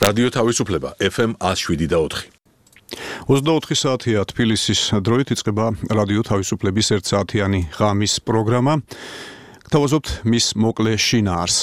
რადიო თავისუფლება FM 107.4. 24 საათია თბილისის დროით იწყება რადიო თავისუფლების 1 საათიანი ღამის პროგრამა. გთავაზობთ მის მოკლე შინაარს.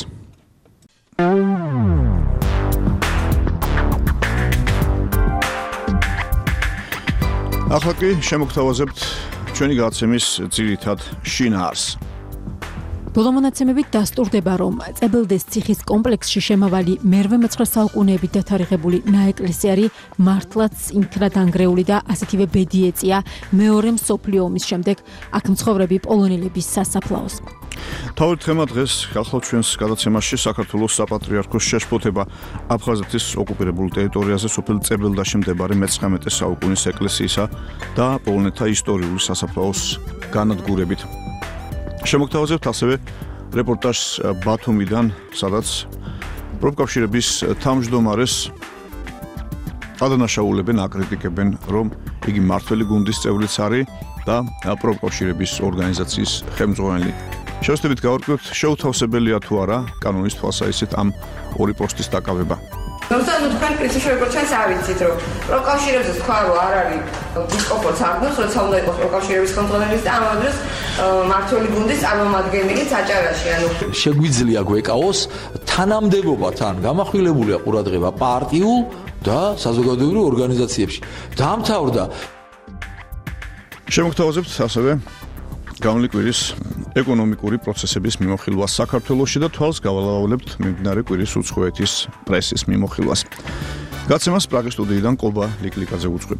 ახლა კი შემოგთავაზებთ ჩვენი გადაცემის ძირითად შინაარს. ბოლო მონაცემებით დასტურდება, რომ წებელდეს ციხის კომპლექსში შემავალი მე-19 საუკუნეებით დათარიღებული ნაეკლესიარი მართლაც ინქრადანგრეული და ასეთივე ბედი ეწია მეორე მსოფლიო ომის შემდეგ აქ მცხოვრები პოლონელების სასაფლაოს. თავად თემა დღეს გახლავთ ჩვენს გადაცემაში საქართველოს საპატრიარქოს შეშფოთება აფხაზეთის ოკუპირებულ ტერიტორიაზე სოფელ წებელდაში მდებარე მე-19 საუკუნის ეკლესიისა და პოლონელთა ისტორიული სასაფლაოს განადგურებით. შემოგთავაზებთ ასევე რეპორტაჟს ბათუმიდან, სადაც პროფკავშირების თავმჯდომარეს ადანაშაულებენ, აკრიტიკებენ, რომ იგი მართველი გუნდის წევრიც არის და პროფკავშირების ორგანიზაციის ხელმძღვანელი. შევსებით გავარკვევთ, შეუთავსებელია თუ არა კანონის თვალსაზრისით ამ ორი პოსტის დაკავება. Nostru თქვენ პრინციპში ჩვენს ავიცით, რომ პროკავშირებზე თქვა, რომ არ არის დისკომფორტს აღნიშნავს, როცა უნდა იყოს პროკავშირების კონტროლერის და ამ დროს მართველი გუნდის წარმომადგენელი საჭარაში, ანუ შეგვიძლია გვეკავოს თანამდებობათან გამახვილებულია ყურადღება პარტიულ და საზოგადოებრივ ორგანიზაციებში. დაამთავრდა. შემოგთავაზებთ ასევე გამონილი კვირის ეკონომიკური პროცესების მიმოხილვას საქართველოში და თვალს გავალავლებთ მიმდინარე კვირის უცხოეთის პრესის მიმოხილვას. გაცემას პრაღის სტუდიიდან ყობა ლიკლიკაძე უძღვებ.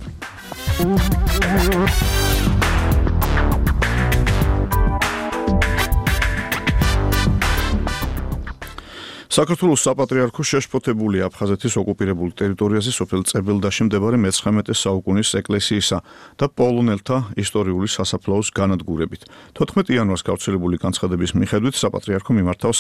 საქართველოს საპატრიარქო შეშფოთებულია აფხაზეთის ოკუპირებულ ტერიტორიაზე სოფელ წებელდაში მდებარე მე-19 საუკუნის ეკლესიისა და პოლონელთა ისტორიული სასაფლაოს განადგურებით. 14 იანვარს გავრცელებული განცხადების მიხედვით საპატრიარქო მიმართავს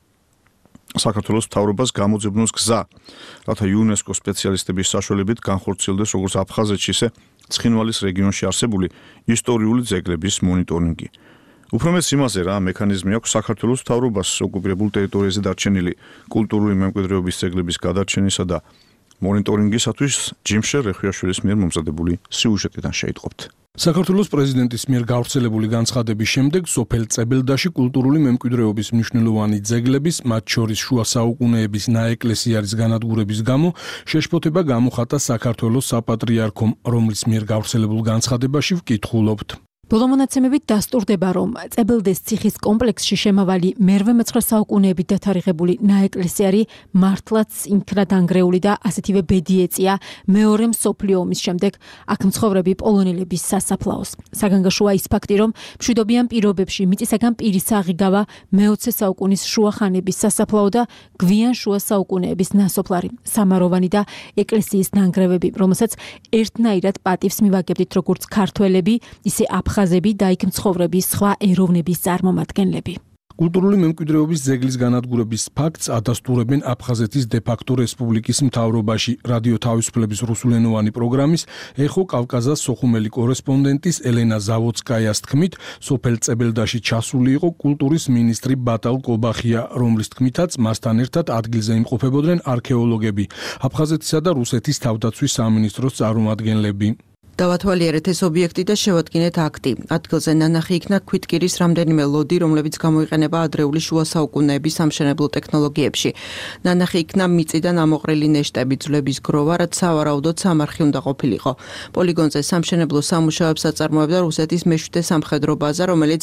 საქართველოს მთავრობას გამოძებნოს გზა, რათა იუნესკოს სპეციალისტების საშუალებით განხორციელდეს როგორც აფხაზეთში, ისე ცხინვალის რეგიონში არსებული ისტორიული ძეგლების მონიტორინგი. უფრო მეც იმაზე რა მექანიზმი აქვს საქართველოს მთავრობას ოკუპირებულ ტერიტორიაზე დარჩენილი კულტურული მემკვიდრეობის ძეგლების გადარჩენისა და მონიტორინგისათვის ჯიმშე რეხვიაშვილის მიერ მომზადებული სიუჟეტიდან შეიტყობთ. საქართველოს პრეზიდენტის მიერ გავრცელებული განცხადების შემდეგ სოფელ წებელდაში კულტურული მემკვიდრეობის მნიშვნელოვანი ძეგლების, მათ შორის შუა საუკუნეების ნაეკლესიარის განადგურების გამო შეშფოთება გამოხატა საქართველოს საპატრიარქომ, რომლის მიერ გავრცელებულ განცხადებაში ვკითხულობთ. ბოლო მონაცემებით დასტურდება, რომ წებელდეს ციხის კომპლექსში შემავალი მე-19 საუკუნეებით დათარიღებული ნაეკლესიარი მართლაც ინქრადანგრეული და ასეთივე ბედი ეწია მეორე მსოფლიო ომის შემდეგ აქ მცხოვრები პოლონელების სასაფლაოს. საგანგაშოა ის ფაქტი, რომ მშვიდობიან პირობებში მიწისაგან პირის აღიგავა მე-20 საუკუნის შუა ხანების სასაფლაო და გვიან შუა საუკუნეების ნასოფლარი, სამაროვანი და ეკლესიის ნანგრევები, რომელსაც ერთნაირად პატივს მივაგებდით როგორც ქართველები, ისე აფხაზები და იქ მცხოვრები სხვა ეროვნების წარმომადგენლები. კულტურული მემკვიდრეობის ძეგლის განადგურების ფაქტს ადასტურებენ აფხაზეთის დე-ფაქტო რესპუბლიკის მთავრობაში. რადიო თავისუფლების რუსულენოვანი პროგრამის ეხო კავკაზას სოხუმელი კორესპონდენტის ელენა ზავოცკაიას თქმით, სოფელ წებელდაში ჩასული იყო კულტურის მინისტრი ბატალ კობახია, რომლის თქმითაც მასთან ერთად ადგილზე იმყოფებოდნენ არქეოლოგები, აფხაზეთისა და რუსეთის თავდაცვის სამინისტროს წარმომადგენლები. დავათვალიერეთ ეს ობიექტი და შევადგინეთ აქტი. ადგილზე ნანახი იქნა ქვითკირის რამდენიმე ლოდი, რომლებიც გამოიყენება ადრეული შუა საუკუნეების სამშენებლო ტექნოლოგიებში. ნანახი იქნა მიწიდან ამოყრილი ნეშტები, ძვლების გროვა, რაც სავარაუდოდ სამარხი უნდა ყოფილიყო. პოლიგონზე სამშენებლო სამუშაოებს აწარმოებდა რუსეთის მე-7 სამხედრო ბაზა, რომელიც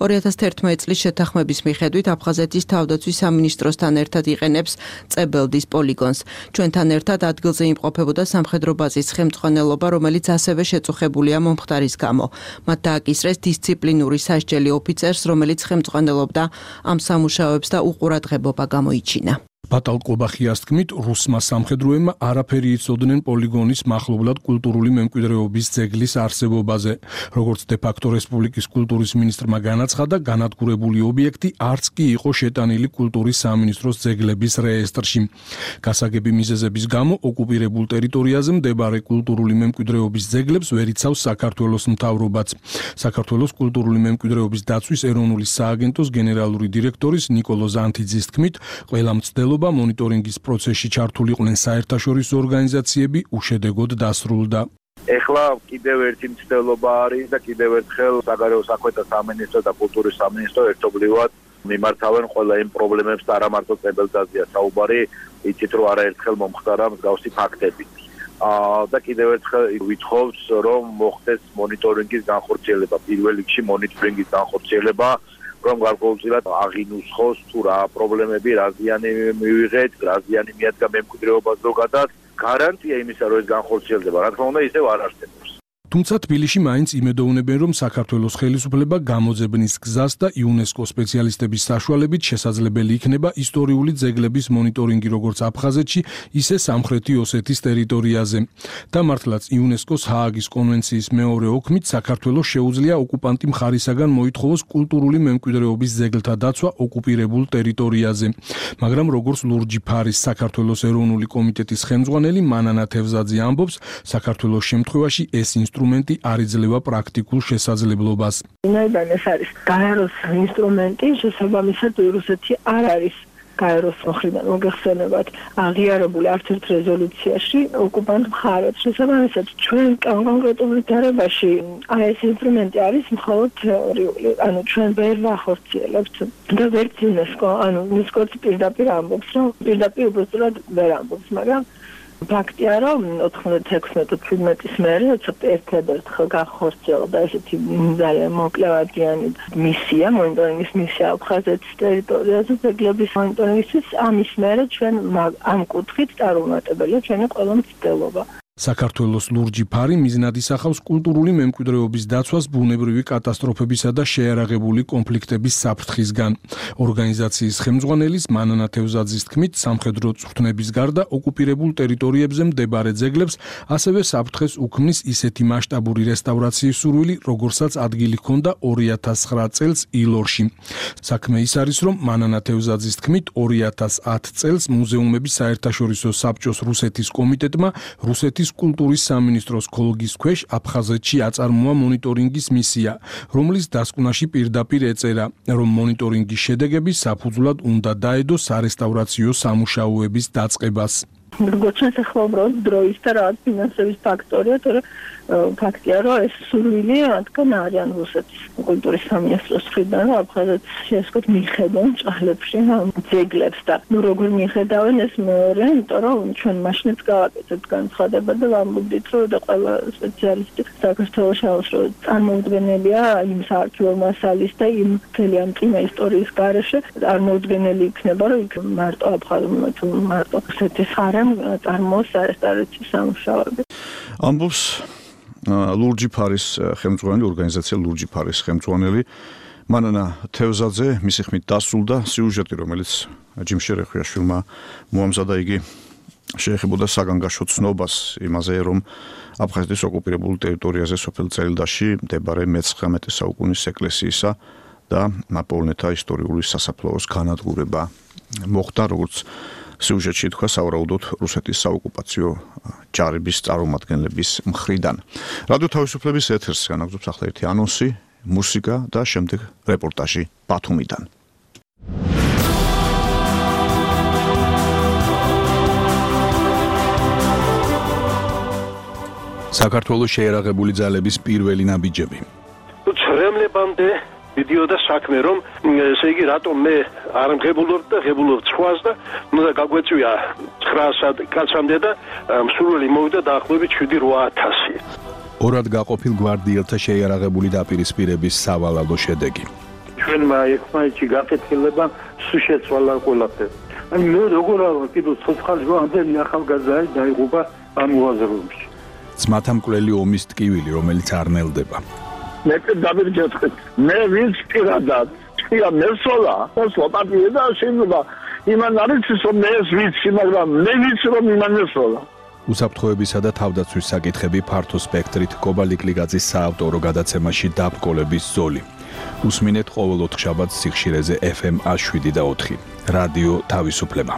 2011 წლის შეთანხმების მიხედვით აფხაზეთის თავდაცვის სამინისტროსთან ერთად იყენებს წებელდის პოლიგონს. ჩვენთან ერთად ადგილზე იმყოფებოდა სამხედრო ბაზის ხელმძღვანელობა, რომელიც ასევე შეწუხებულია მომხდარის გამო. მათ დააკისრეს დისციპლინური სასჯელი ოფიცერს, რომელიც ხელმძღვანელობდა ამ სამუშაოებს და უყურადღებობა გამოიჩინა. ბატალ კობახიას თქმით, რუსმა სამხედროებმა არაფერი იცოდნენ პოლიგონის მახლობლად კულტურული მემკვიდრეობის ძეგლის არსებობაზე. როგორც დე-ფაქტო რესპუბლიკის კულტურის მინისტრმა განაცხადა, განადგურებული ობიექტი არც კი იყო შეტანილი კულტურის სამინისტროს ძეგლების რეესტრში. გასაგები მიზეზების გამო ოკუპირებულ ტერიტორიაზე მდებარე კულტურული მემკვიდრეობის ძეგლებს ვერ იცავს საქართველოს მთავრობაც. საქართველოს კულტურული მემკვიდრეობის დაცვის ეროვნული სააგენტოს გენერალური დირექტორის ნიკოლო ზანთიძის თქმით, ყველა მცდელობა მცდელობა მონიტორინგის პროცესში ჩართულიყვნენ საერთაშორისო ორგანიზაციები უშედეგოდ დასრულდა. ეხლა კიდევ ერთი მცდელობა არის და კიდევ ერთხელ საგარეო საქმეთა სამინისტრო და კულტურის სამინისტრო ერთობლივად მიმართავენ ყველა იმ პრობლემებს და არა მარტო წებელდაზეა საუბარი, იცით რომ არაერთხელ მომხდარა მსგავსი ფაქტები. და კიდევ ერთხელ ვითხოვს რომ მოხდეს მონიტორინგის განხორციელება, პირველ რიგში მონიტორინგის განხორციელება, რომ გარკვეულწილად აღინუსხოს თუ რა პრობლემები, რა ზიანი მივიღეთ, რა ზიანი მიადგა მემკვიდრეობას ზოგადად, გარანტია იმისა, რომ ეს განხორციელდება, რა თქმა უნდა, ისევ არ არსებობს. თუმცა თბილისში მაინც იმედოვნებენ, რომ საქართველოს ხელისუფლება გამოძებნის გზას და იუნესკო სპეციალისტების საშუალებით შესაძლებელი იქნება ისტორიული ძეგლების მონიტორინგი როგორც აფხაზეთში, ისე სამხრეთი ოსეთის ტერიტორიაზე. და მართლაც იუნესკოს ჰააგის კონვენციის მეორე ოქმით საქართველოს შეუძლია ოკუპანტი მხარისაგან მოითხოვოს კულტურული მემკვიდრეობის ძეგლთა დაცვა ოკუპირებულ ტერიტორიაზე. მაგრამ როგორც ლურჯი ფარის საქართველოს ეროვნული კომიტეტის ხელმძღვანელი მანანა თევზაძე ამბობს, საქართველოს შემთხვევაში ეს ინსტრუმენტი არ იძლევა პრაქტიკულ შესაძლებლობას. ვინაიდან ეს არის გაეროს ინსტრუმენტი, შესაბამისად რუსეთი არ არის გაეროს მხრიდან მოგეხსენებათ აღიარებული არც ერთ რეზოლუციაში ოკუპანტ მხარებს. შესაბამისად ჩვენ კონკრეტულ დარებაში ეს ინსტრუმენტი არის მხოლოდ თეორიული, ანუ ჩვენ ვერ ვახორციელებთ და ვერც იუნესკო, ანუ იუნესკოც პირდაპირ ამბობს, რომ პირდაპირ უბრალოდ ვერ ამბობს, მაგრამ ფაქტია, რომ 96-17 მერე ერთადერთხელ განხორციელდა ესეთი ძალიან მოკლევადიანი მისია, მონიტორინგის მისია აფხაზეთის ტერიტორიაზე ძეგლების მონიტორინგისთვის. ამის მერე ჩვენ ამ კუთხით წარუმატებელია ჩვენი ყველა მცდელობა. საქართველოს ლურჯი ფარი მიზნად ისახავს კულტურული მემკვიდრეობის დაცვას ბუნებრივი კატასტროფებისა და შეიარაღებული კონფლიქტების საფრთხისგან. ორგანიზაციის ხელმძღვანელის მანანა თევზაძის თქმით, სამხედრო წვრთნების გარდა ოკუპირებულ ტერიტორიებზე მდებარე ძეგლებს ასევე საფრთხეს უქმნის ისეთი მასშტაბური რესტავრაციის სურვილი, როგორსაც ადგილი ჰქონდა 2009 წელს ილორში. საქმე ის არის, რომ მანანა თევზაძის თქმით 2010 წელს მუზეუმების საერთაშორისო საბჭოს რუსეთის კომიტეტმა რუსეთის კულტურის სამინისტროს ქოლგის ქვეშ აფხაზეთში აწარმოა მონიტორინგის მისია, რომლის დასკვნაში პირდაპირ ეწერა, რომ მონიტორინგის შედეგები საფუძვლად უნდა დაედო სარესტავრაციო სამუშაოების დაწყებას. როგორც ახლა უბრალოდ დროის და რაღაც ფინანსების ფაქტორია, თორე ფაქტია, რომ ეს სურვილი რადგან არიან რუსეთის კულტურის სამინისტროს მხრიდან, რომ აფხაზეთს შეესკოთ მიხედონ ჭალებში ძეგლებს და როგორ მიხედავენ ეს მეორე, იმიტომ რომ ჩვენ მაშინაც გავაკეთებთ განცხადება და ვამბობდით, რომ და ყველა სპეციალისტი საქართველოში ამბობს, რომ წარმოუდგენელია იმ საარქივო მასალის და იმ მთელი ამ წინა ისტორიის გარეშე წარმოუდგენელი იქნება, რომ იქ მარტო მარტო რუსეთის ხარემ წარმოოს სარესტავრაციო სამუშაოები. ამბობს ლურჯი ფარის ხელმძღვანელი, ორგანიზაცია ლურჯი ფარის ხელმძღვანელი მანანა თევზაძე, მისი ხმით დასრულდა სიუჟეტი, რომელიც ჯიმ შერეხვიაშვილმა მოამზადა. იგი შეეხებოდა საგანგაშო ცნობას იმაზე, რომ აფხაზეთის ოკუპირებულ ტერიტორიაზე სოფელ წერილდაში მდებარე მე-19 საუკუნის ეკლესიისა და პოლონეთთა ისტორიული სასაფლაოს განადგურება მოხდა, როგორც სიუჟეტში თქვა, სავარაუდოდ რუსეთის საოკუპაციო ჯარების წარმომადგენლების მხრიდან. რადიო თავისუფლების ეთერს განაგზობს ახლა ერთი ანონსი, მუსიკა და შემდეგ რეპორტაჟი ბათუმიდან. საქართველოს შეიარაღებული ძალების პირველი ნაბიჯები. ცრემლებამდე მიდიოდა საქმე, რომ ესე იგი რატომ მე არ მღებულობ და ღებულობ ცხვას და უნდა გაგვეწვია 900 კაცამდე და მსურველი მოვიდა დაახლოებით 7-8000. ორად გაყოფილ გვარდიელთა შეიარაღებული დაპირისპირების სავალალო შედეგი. ჩვენმა ერთმანეთში გაკეთილება სულ შეცვალა ყველაფერი. ანუ მე როგორ არა კიდევ ცოცხალი ამდენი ახალგაზრდა დაიღუპა ამ უაზროებში. ძმათა მკვლელი ომის ტკივილი, რომელიც არ ნელდება. მე დავირჯეთქეთ. მე ვინც პირადად ჭია მესოლა, ოსო პარტია და შეიძლება იმან არის რომ მე ეს ვიცი, მაგრამ მე ვიცი რომ იმან მესოლა. უსაფრთხოებისა და თავდაცვის საკითხები ფართო სპექტრით კობალიკლიგაძის საავტორო გადაცემაში დაბკოლების ზოლი. უსმინეთ ყოველ 4 შაბათს სიხშირეზე FM 107.4. რადიო თავისუფლება.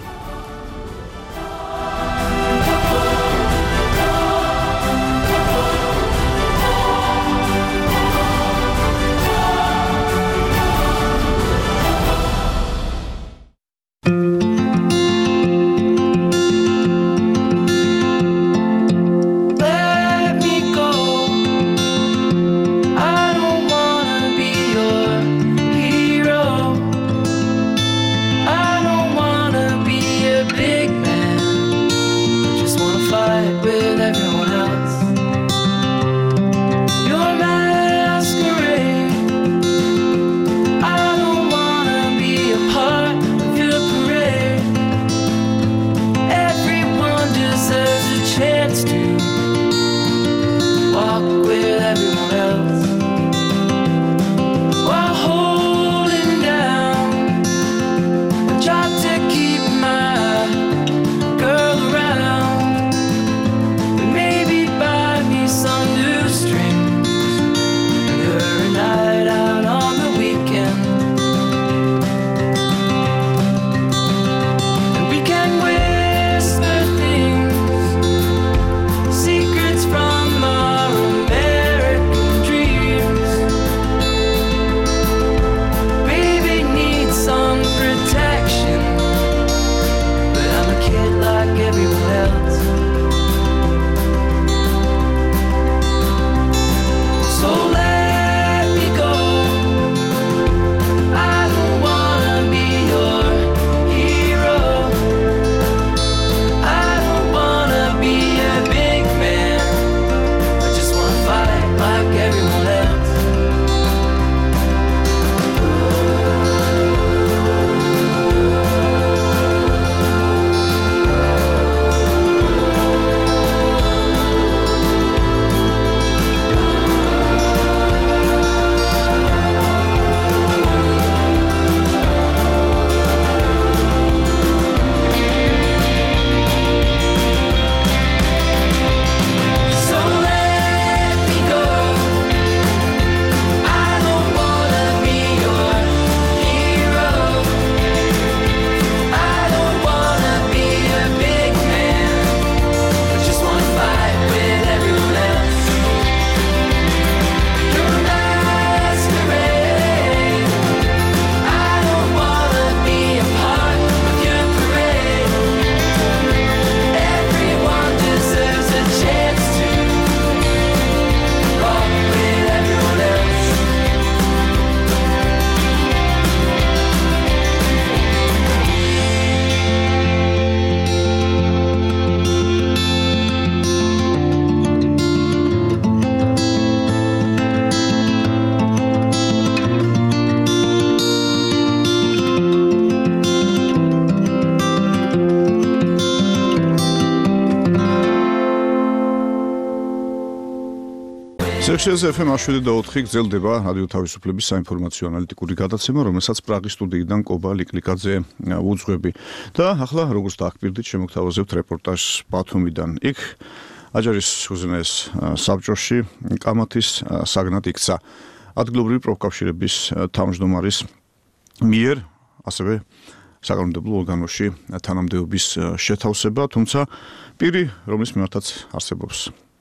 სიხშირეზე FM 107.4 გრძელდება რადიო თავისუფლების საინფორმაციო ანალიტიკური გადაცემა, რომელსაც პრაღის სტუდიიდან კობა ლიკლიკაძე უძღვები. და ახლა როგორც დაახპირდით, შემოგთავაზებთ რეპორტაჟს ბათუმიდან. იქ აჯარის უზენაეს საბჭოში კამათის საგნად იქცა ადგილობრივი პროფკავშირების თავმჯდომარის მიერ, ასევე საკანონმდებლო ორგანოში თანამდებობის შეთავსება, თუმცა პირი, რომლის მიმართაც არსებობს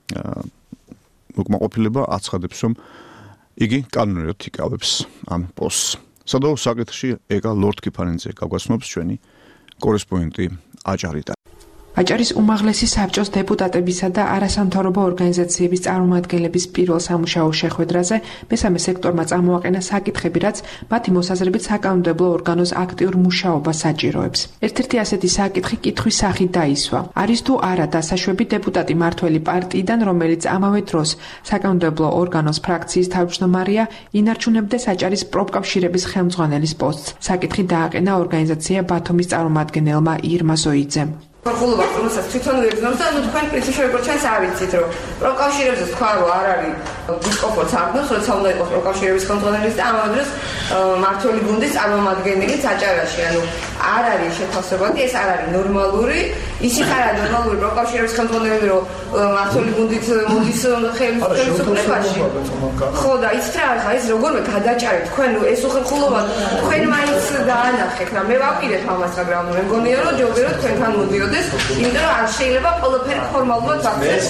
უკმაყოფილება აცხადებს, რომ იგი კანონიერ იკავებს ამ პოსტს. სადავო საკითხში ეკა ლორდ კიფანიძე გაგვაცნობს ჩვენი კორესპონდენტი აჭარიდან. აჭარის უმაღლესი საბჭოს დეპუტატებისა და არასამთავრობო ორგანიზაციების წარმომადგენლების პირველ სამუშაო შეხვედრაზე მესამე სექტორმა წამოაყენა საკითხები, რაც მათი მოსაზრებით საკანონმდებლო ორგანოს აქტიურ მუშაობას საჭიროებს. ერთ-ერთი ასეთი საკითხი კითხვის სახით დაისვა. არის თუ არა დასაშვები დეპუტატი მართველი პარტიიდან, რომელიც ამავე დროს საკანონმდებლო ორგანოს ფრაქციის თავმჯდომარეა, ინარჩუნებდეს აჭარის პროფკავშირების ხელმძღვანელის პოსტს. საკითხი დააყენა ორგანიზაცია ბათუმის წარმომადგენელმა ირმა ზოიძემ. ხულობა რომელსაც თვითონ ვიგრძნობ და თქვენ პრინციპში როგორც ჩანს ავიცით რომ პროკავშირებზე თქვა რომ არ არის დისკომფორტს აღნიშნავს როცა უნდა იყოს პროკავშირების ხელმძღვანელის და ამავე დროს მართველი გუნდის წარმომადგენელი აჭარაში ანუ არ არის შეთავსებადი ეს არ არის ნორმალური ისიც არ არის ნორმალური პროკავშირების ხელმძღვანელი რომ მართველი გუნდით მოდის ხელისუფლებაში ხო და იცით რა ხა ეს როგორმე გადაჭარეთ თქვენ ეს უხელხულობა თქვენ მაინც დაანახეთ რა მე ვაპირებ ამას მაგრამ მე მგონია რომ ჯობირო თქვენთან მოდიოთ იმიტომ რომ არ შეიძლება ყველაფერი ფორმალურად გახდეს.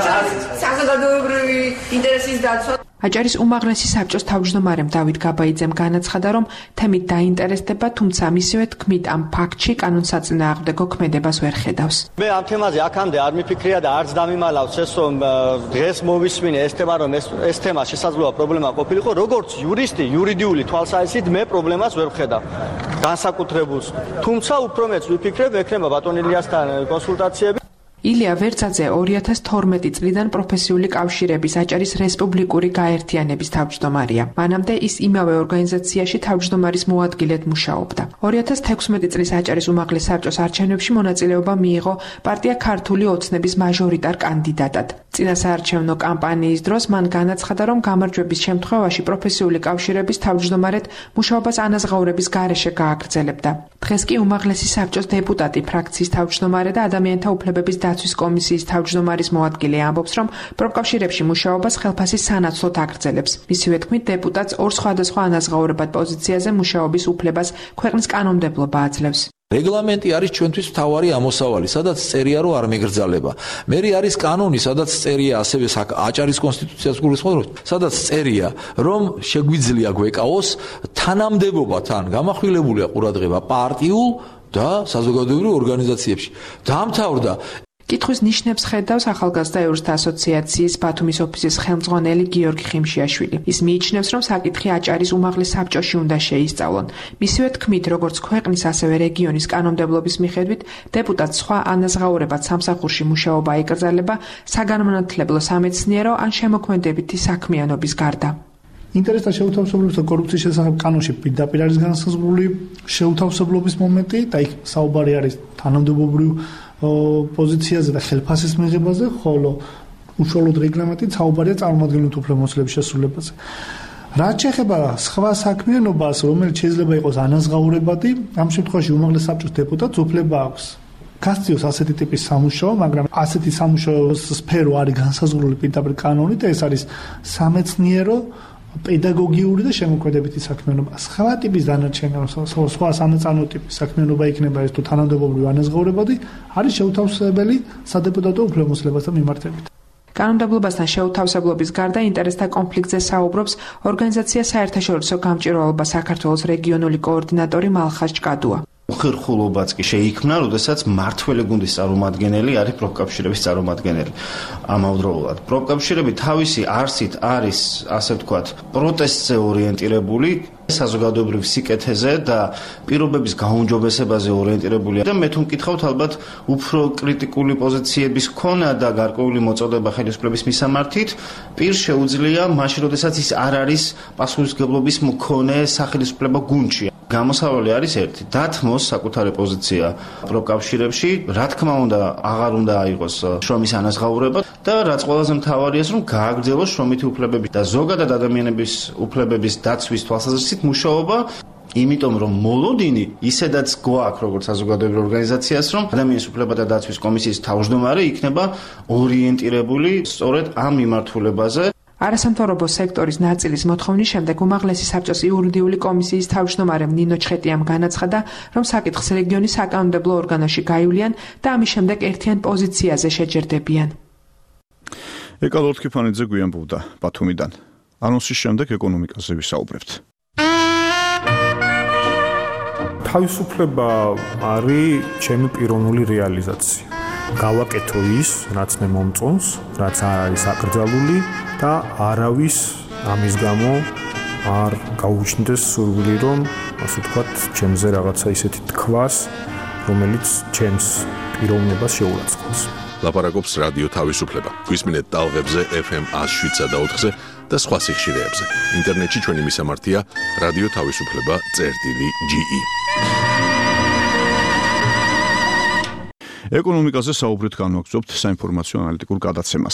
საზოგადოებრივი ინტერესის დაცვა. აჭარის უმაღლესი საბჭოს თავმჯდომარემ დავით გაბაიძემ განაცხადა, რომ თემით დაინტერესდება, თუმცა მისივე თქმით ამ ფაქტში კანონსაწინააღმდეგო ქმედებას ვერ ხედავს. მე ამ თემაზე აქამდე არ მიფიქრია და არც დამიმალავს ეს რომ დღეს მოვისმინე ეს თემა რომ ეს თემა შესაძლოა პრობლემა ყოფილიყო, როგორც იურისტი, იურიდიული თვალსაზრისით მე პრობლემას ვერ ვხედავ. განსაკუთრებულს. თუმცა უფრო მეც ვიფიქრებ, ექნება ბატონ ილიასთან კონსულტაციები. ილია ვერცაძე 2012 წლიდან პროფესიული კავშირების აჭარის რესპუბლიკური გაერთიანების თავმჯდომარეა. მანამდე ის იმავე ორგანიზაციაში თავმჯდომარის მოადგილედ მუშაობდა. 2016 წლის აჭარის უმაღლეს საბჭოს არჩევნებში მონაწილეობა მიიღო პარტია ქართული ოცნების მაჟორიტარ კანდიდატად. წინასაარჩევნო კამპანიის დროს მან განაცხადა, რომ გამარჯვების შემთხვევაში პროფესიული კავშირების თავმჯდომარედ მუშაობას ანაზღაურების გარეშე გააგრძელებდა. დღეს კი უმაღლესი საბჭოს დეპუტატი, ფრაქციის თავმჯდომარე და ადამიანთა უფლებების დაცვის კომისიის თავმჯდომარის მოადგილე ამბობს, რომ პროფკავშირებში მუშაობას ხელფასის სანაცვლოდ აგრძელებს. მისივე თქმით, დეპუტატს ორ სხვადასხვა ანაზღაურებად პოზიციაზე მუშაობის უფლებას ქვეყნის კანონმდებლობა აძლევს. რეგლამენტი არის ჩვენთვის მთავარი ამოსავალი, სადაც წერია რომ არ მეგრძალება. მერი არის კანონი, სადაც წერია ასევე აჭარის კონსტიტუციას გულისხმობს, სადაც წერია რომ შეგვიძლია გვეკავოს თანამდებობათან გამახვილებულია ყურადღება პარტიულ და საზოგადოებრივ ორგანიზაციებში. დაამთავრდა კითხვის ნიშნებს ხედავს ახალგაზრდა ევროსთა ასოციაციის ბათუმის ოფისის ხელმძღვანელი გიორგი ხიმშიაშვილი. ის მიიჩნევს, რომ საკითხი აჭარის უმაღლეს საბჭოში უნდა შეისწავლონ. მისივე თქმით, როგორც ქვეყნის, ასევე რეგიონის კანონმდებლობის მიხედვით, დეპუტატს სხვა ანაზღაურებად სამსახურში მუშაობა ეკრძალება საგანმანათლებლო, სამეცნიერო ან შემოქმედებითი საქმიანობის გარდა. ინტერესთა შეუთავსებლობის და კორუფციის შესახებ კანონში პირდაპირ არის განსაზღვრული შეუთავსებლობის მომენტი და იქ საუბარი არის თანამდებობრივ პოზიციაზე და ხელფასის მიღებაზე, ხოლო უშუალოდ რეგლამენტით საუბარია წარმომადგენლთა უფლებამოსილების შესრულებაზე. რაც შეეხება სხვა საქმიანობას, რომელიც შეიძლება იყოს ანაზღაურებადი, ამ შემთხვევაში უმაღლეს საბჭოს დეპუტატს უფლება აქვს გასწიოს ასეთი ტიპის სამუშაო, მაგრამ ასეთი სამუშაოს სფერო არის განსაზღვრული პირდაპირ კანონით, ეს არის სამეცნიერო, პედაგოგიური და შემოქმედებითი საქმიანობა. სხვა ტიპის დანარჩენი, სხვა სამეწარმო ტიპის საქმიანობა იქნება ეს თუ თანამდებობრივი ანაზღაურებადი, არის შეუთავსებელი სადეპუტატო უფლებამოსილებასთან მიმართებით. კანონმდებლობასთან შეუთავსებლობის გარდა ინტერესთა კონფლიქტზე საუბრობს ორგანიზაცია საერთაშორისო გამჭირვალობა საქართველოს რეგიონული კოორდინატორი მალხაზ ჭკადუა. უხერხულობაც კი შეიქმნა, როდესაც მართველი გუნდის წარმომადგენელი არის პროფკავშირების წარმომადგენელი. ამავდროულად, პროფკავშირები თავისი არსით არის, ასე ვთქვათ, პროტესტზე ორიენტირებული, საზოგადოებრივ სიკეთეზე და პირობების გაუმჯობესებაზე ორიენტირებულია და მე თუ მკითხავთ ალბათ უფრო კრიტიკული პოზიციების ქონა და გარკვეული მოწოდება ხელისუფლების მისამართით პირ შეუძლია მაშინ როდესაც ის არ არის პასუხისმგებლობის მქონე სახელისუფლება გუნდში. გამოსავალი არის ერთი, დათმოს საკუთარი პოზიცია პროკავშირებში, რა თქმა უნდა, აღარ უნდა აიღოს შრომის ანაზღაურება და რაც ყველაზე მთავარია, რომ გააგრძელოს შრომითი უფლებები და ზოგადად ადამიანების უფლებების დაცვის თვალსაზრისით მუშაობა, იმიტომ რომ მოლოდინი ისედაც გვაქვს როგორც საზოგადოებრივ ორგანიზაციას, რომ ადამიანის უფლებათა დაცვის კომისიის თავმჯდომარე იქნება ორიენტირებული სწორედ ამ მიმართულებაზე. არასამთავრობო სექტორის ნაწილის მოთხოვნის შემდეგ უმაღლესი საბჭოს იურიდიული კომისიის თავმჯდომარემ ნინო ჩხეტიამ განაცხადა, რომ საკითხს რეგიონის საკანონმდებლო ორგანოში გაივლიან და ამის შემდეგ ერთიან პოზიციაზე შეჯერდებიან. ეკა ლორთქიფანიძე გვიანბოვდა ბათუმიდან. ანონსის შემდეგ ეკონომიკაზე ვისაუბრებთ. თავისუფლება არის ჩემი პიროვნული რეალიზაცია. გავაკეთო ის, რაც მე მომწონს, რაც არ არის აკრძალული და არავის ამის გამო არ გაუჩნდეს სურვილი, რომ ასე ვთქვათ, ჩემზე რაღაცა ისეთი თქვას, რომელიც ჩემს პიროვნებას შეურაცხყოფს. ლაპარაკობს რადიო თავისუფლება. გვისმინეთ ტალღებზე FM 107 და 4-ზე და სხვა სიხშირეებზე. ინტერნეტში ჩვენი მისამართია რადიო თავისუფლება.ge. ეკონომიკაზე საუბრით განვაგრძობთ საინფორმაციო ანალიტიკურ გადაცემას.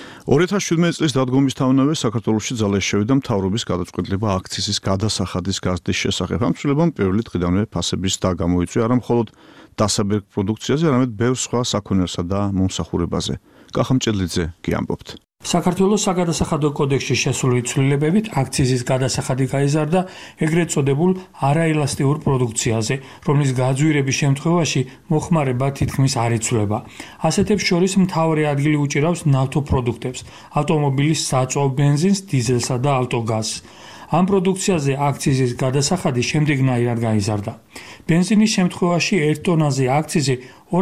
2017 წლის დადგომისთანავე საქართველოში ძალაში შევიდა მთავრობის გადაწყვეტილება აქციზის გადასახადის გაზრდის შესახებ. ამ ცვლილებამ პირველი დღიდანვე ფასების და გამოიწვია არა მხოლოდ დასაბერგ პროდუქციაზე, არამედ ბევრ სხვა საქონელსა და მომსახურებაზე. კახამჭედლიძე კი ამბობთ. საქართველოს საგადასახადო კოდექსში შესული ცვლილებებით აქციზის გადასახადი გაიზარდა ეგრეთ წოდებულ არაელასტიურ პროდუქციაზე, რომლის გაძვირების შემთხვევაში მოხმარება თითქმის არ იცვლება. ასეთებს შორის მთავარი ადგილი უჭირავს ნავთობპროდუქტებს, ავტომობილის საწვავ ბენზინს, დიზელსა და ავტოგაზს. ამ პროდუქციაზე აქციზის გადასახადი შემდეგნაირად გაიზარდა. ბენზინის შემთხვევაში 1 ტონაზე აქციზი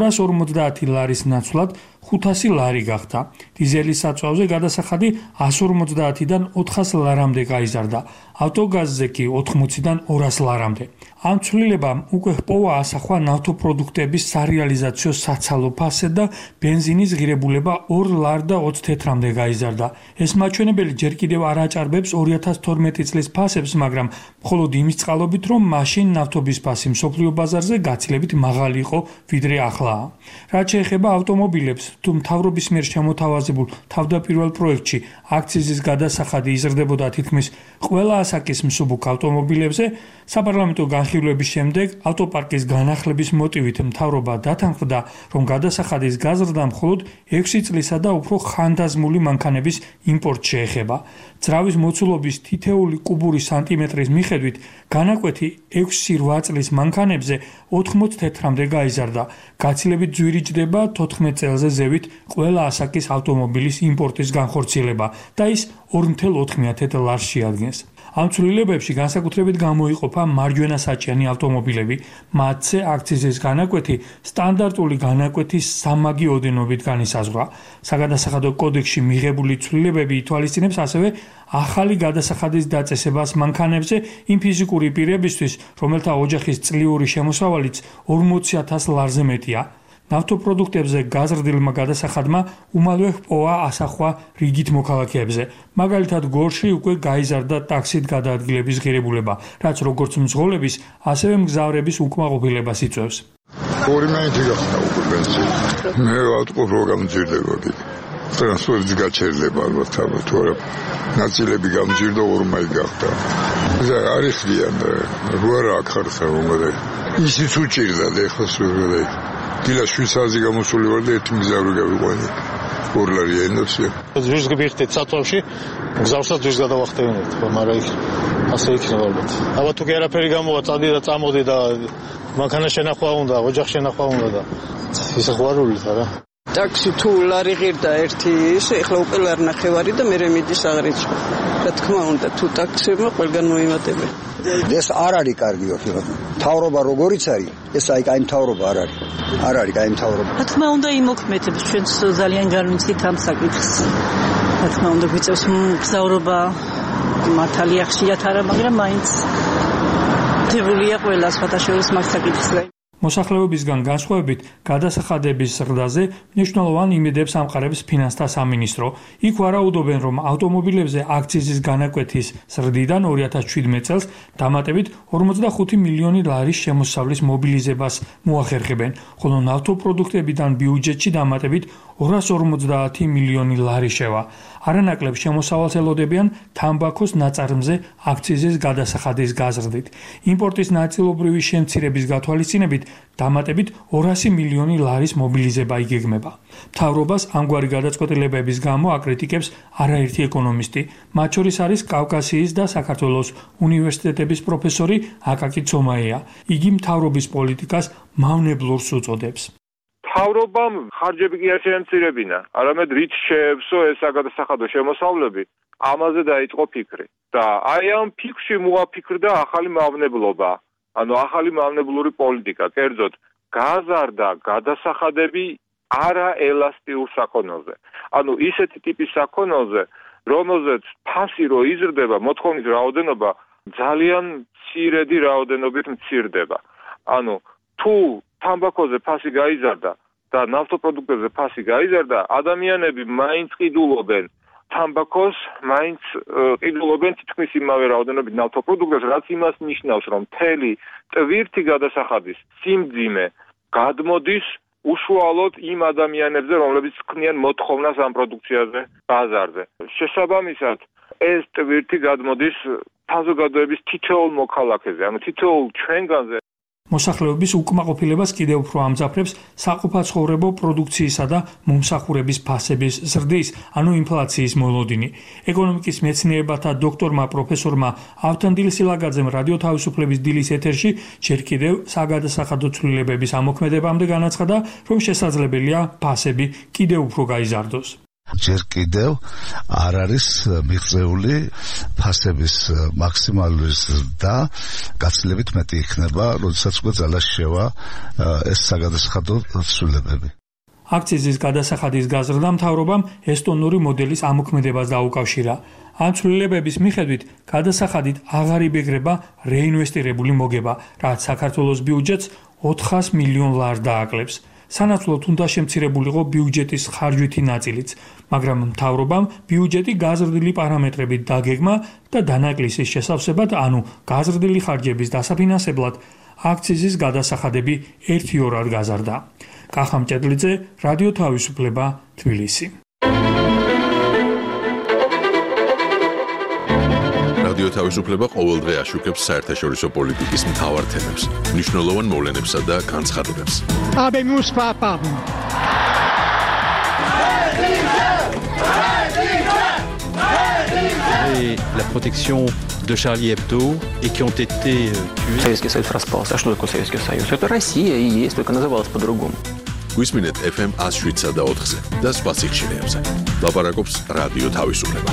250 ლარის ნაცვლად 500 ლარი გახდა. დიზელის საწვავზე გადასახადი 150-დან 400 ლარამდე გაიზარდა. ავტოგაზზე კი 80-დან 200 ლარამდე. ამ ცვლილებამ უკვე ჰპოვა ასახვა ნავთობპროდუქტების სარეალიზაციო საცალო ფასზე და ბენზინის ღირებულება 2 ლარ და 20 თეთრამდე გაიზარდა. ეს მაჩვენებელი ჯერ კიდევ არ აჭარბებს 2012 წლის ფასებს, მაგრამ მხოლოდ იმის წყალობით, რომ მაშინ ნავთობის ფასი მსოფლიო ბაზარზე გაცილებით მაღალი იყო, ვიდრე ახლაა. რაც შეეხება ავტომობილებს, თუ მთავრობის მიერ შემოთავაზებულ თავდაპირველ პროექტში აქციზის გადასახადი იზრდებოდა თითქმის ყველა ასაკის მსუბუქ ავტომობილებზე, საპარლამენტო განხილვების შემდეგ ავტოპარკის განახლების მოტივით მთავრობა დათანხმდა, რომ გადასახადის გაზრდა მხოლოდ 6 წლისა და უფრო ხანდაზმული მანქანების იმპორტს შეეხება. ძრავის მოცულობის თითეული კუბური სანტიმეტრის მიხედვით განაკვეთი 6-8 წლის მანქანებზე 80 თეთრამდე გაიზარდა. გაცილებით ძვირი ჯდება 14 წელზე ზევით ყველა ასაკის ავტომობილის იმპორტის განხორციელება და ის 2.4 ლარს შეადგენს. ამ ცვლილებებში განსაკუთრებით გამოიყოფა მარჯვენა საჭიანი ავტომობილები. მათზე აქციზის განაკვეთი სტანდარტული განაკვეთის სამაგი ოდენობით განისაზღვრა. საგადასახადო კოდექსში მიღებული ცვლილებები ითვალისწინებს ასევე ახალი გადასახადის დაწესებას მანქანებზე იმ ფიზიკური პირებისთვის, რომელთა ოჯახის წლიური შემოსავალიც 40,000 ლარზე მეტია. ნავთობპროდუქტებზე გაზრდილმა გადასახადმა უმალვე ჰპოვა ასახვა რიგით მოქალაქეებზე. მაგალითად, გორში უკვე გაიზარდა ტაქსით გადაადგილების ღირებულება, რაც როგორც მძღოლების, ასევე მგზავრების უკმაყოფილებას იწვევს. ორი მაინც გახდა უკვე ბენზინი. მე ვატყობ რომ გამძირდება კიდე. ტრანსპორტი გაჩერდება ალბათ თუ არა. ნაწილები გამძირდა ორმაი გახდა. არის ხდიან და რა რა ხარხა მომდა. ისიც უჭირდა და ეხლა სულ დილა 7 საათზე გამოსული ვარ და ერთი მგზავრი გავიყვანე. 2 ლარია ენოცია. ზურს გიბიხდეთ საწვავში, მგზავრსაც ზურს გადავახტევინეთ, მაგრამ ასე იქნება ალბათ. ალბათ თუ კი არაფერი გამოვა, წადი და წამოდი და მანქანა შენახვა უნდა, ოჯახ შენახვა უნდა და ისე ხვარულით არა. ტაქსი თუ ლარი ღირდა ერთი ის, ეხლა უკვე ლარ ნახევარი და მე მიდის აღრიცხვა. რა თქმა უნდა, თუ ტაქსებმა ყველგან მოიმატებენ. ეს არ არის კარგი ოფირო. მთავრობა როგორიც არის, ეს აი კაი მთავრობა არ არის. არ არის კაი მთავრობა. რა თქმა უნდა იმოქმედებს ჩვენც ძალიან განვიცით ამ საკითხს. რა თქმა უნდა გვიწევს მგზავრობა მართალია ხშირად არა, მაგრამ მაინც მიღებულია ყველა სხვათა შორის მაგ საკითხზე. მოსახლეობისგან განსხვავებით, გადასახადების ზრდაზე მნიშვნელოვან იმედებს ამყარებს ფინანსთა სამინისტრო. იქ ვარაუდობენ, რომ ავტომობილებზე აქციზის განაკვეთის ზრდიდან 2017 წელს დამატებით 45 მილიონი ლარის შემოსავლის მობილიზებას მოახერხებენ, ხოლო ნავთობპროდუქტებიდან ბიუჯეტში დამატებით 250 მილიონი ლარი შევა. არანაკლებ შემოსავალს ელოდებიან თამბაქოს ნაწარმზე აქციზის გადასახადის გაზრდით. იმპორტის ნაწილობრივი შემცირების გათვალისწინებით დამატებით 200 მილიონი ლარის მობილიზება იგეგმება. მთავრობას ამგვარი გადაწყვეტილებების გამო აკრიტიკებს არაერთი ეკონომისტი, მათ შორის არის კავკასიის და საქართველოს უნივერსიტეტების პროფესორი აკაკი ცომაია. იგი მთავრობის პოლიტიკას მავნებლურს უწოდებს. მთავრობამ ხარჯები კი არ შეემცირებინა, არამედ რით შეეცო ეს საგადასახადო შემოსავლები, ამაზე დაიწყო ფიქრი. და აი ამ ფიქრში მოაფიქრდა ახალი მავნებლობა, ანუ ახალი მავნებლური პოლიტიკა, კერძოდ გაზარდა გადასახადები არაელასტიურ საქონელზე. ანუ ისეთი ტიპის საქონელზე, რომელზეც ფასი რო იზრდება, მოთხოვნის რაოდენობა ძალიან მცირედი რაოდენობით მცირდება. ანუ თუ თამბაქოზე ფასი გაიზარდა და ნავთობპროდუქტებზე ფასი გაიზარდა, ადამიანები მაინც ყიდულობენ თამბაქოს, მაინც ყიდულობენ თითქმის იმავე რაოდენობით ნავთობპროდუქტებს, რაც იმას ნიშნავს, რომ მთელი ტვირთი გადასახადის სიმძიმე გადმოდის უშუალოდ იმ ადამიანებზე, რომლებიც ქმნიან მოთხოვნას ამ პროდუქციაზე ბაზარზე. შესაბამისად, ეს ტვირთი გადმოდის საზოგადოების თითოეულ მოქალაქეზე, ანუ თითოეულ ჩვენგანზე. მოსახლეობის უკმაყოფილებას კიდევ უფრო ამძაფრებს საყოფაცხოვრებო პროდუქციისა და მომსახურების ფასების ზრდის, ანუ ინფლაციის მოლოდინი. ეკონომიკის მეცნიერებათა დოქტორმა პროფესორმა ავთანდილ სილაგაძემ რადიო თავისუფლების დილის ეთერში ჯერ კიდევ საგადასახადო ცვლილებების ამოქმედებამდე განაცხადა, რომ შესაძლებელია ფასები კიდევ უფრო გაიზარდოს. ჯერ კიდევ არ არის მიღწეული ფასების მაქსიმალური ზრდა, გაცილებით მეტი იქნება, როდესაც უკვე ძალას შევა ეს საგადასახადო ცვლილებები. აქციზის გადასახადის გაზრდა მთავრობამ ესტონური მოდელის ამოქმედებას დაუკავშირა. ამ ცვლილებების მიხედვით გადასახადით აღარ იბეგრება რეინვესტირებული მოგება, რაც საქართველოს ბიუჯეტს 400 მილიონ ლარს დააკლებს. სანაცვლოდ უნდა შემცირებულიყო ბიუჯეტის ხარჯვითი ნაწილიც, მაგრამ მთავრობამ ბიუჯეტი გაზრდილი პარამეტრებით დაგეგმა და დანაკლისის შესავსებად, ანუ გაზრდილი ხარჯების დასაფინანსებლად, აქციზის გადასახადები 1-2-რად გაზარდა. კახა მჭედლიძე, რადიო თავისუფლება, თბილისი. რადიო თავისუფლება ყოველდღე აშუქებს საერთაშორისო პოლიტიკის მთავარ თემებს, მნიშვნელოვან მოვლენებსა და განცხადებებს. Habemus papam. Et la protection de Charlie Hebdo et qui ont été tués. Советский Союз распался. А что такое Советский Союз? Это Россия и есть, только называлась по-другому. გვისმინეთ FM 107 და 4-ზე და სხვა სიხშირეებზე. ლაპარაკობს რადიო თავისუფლება.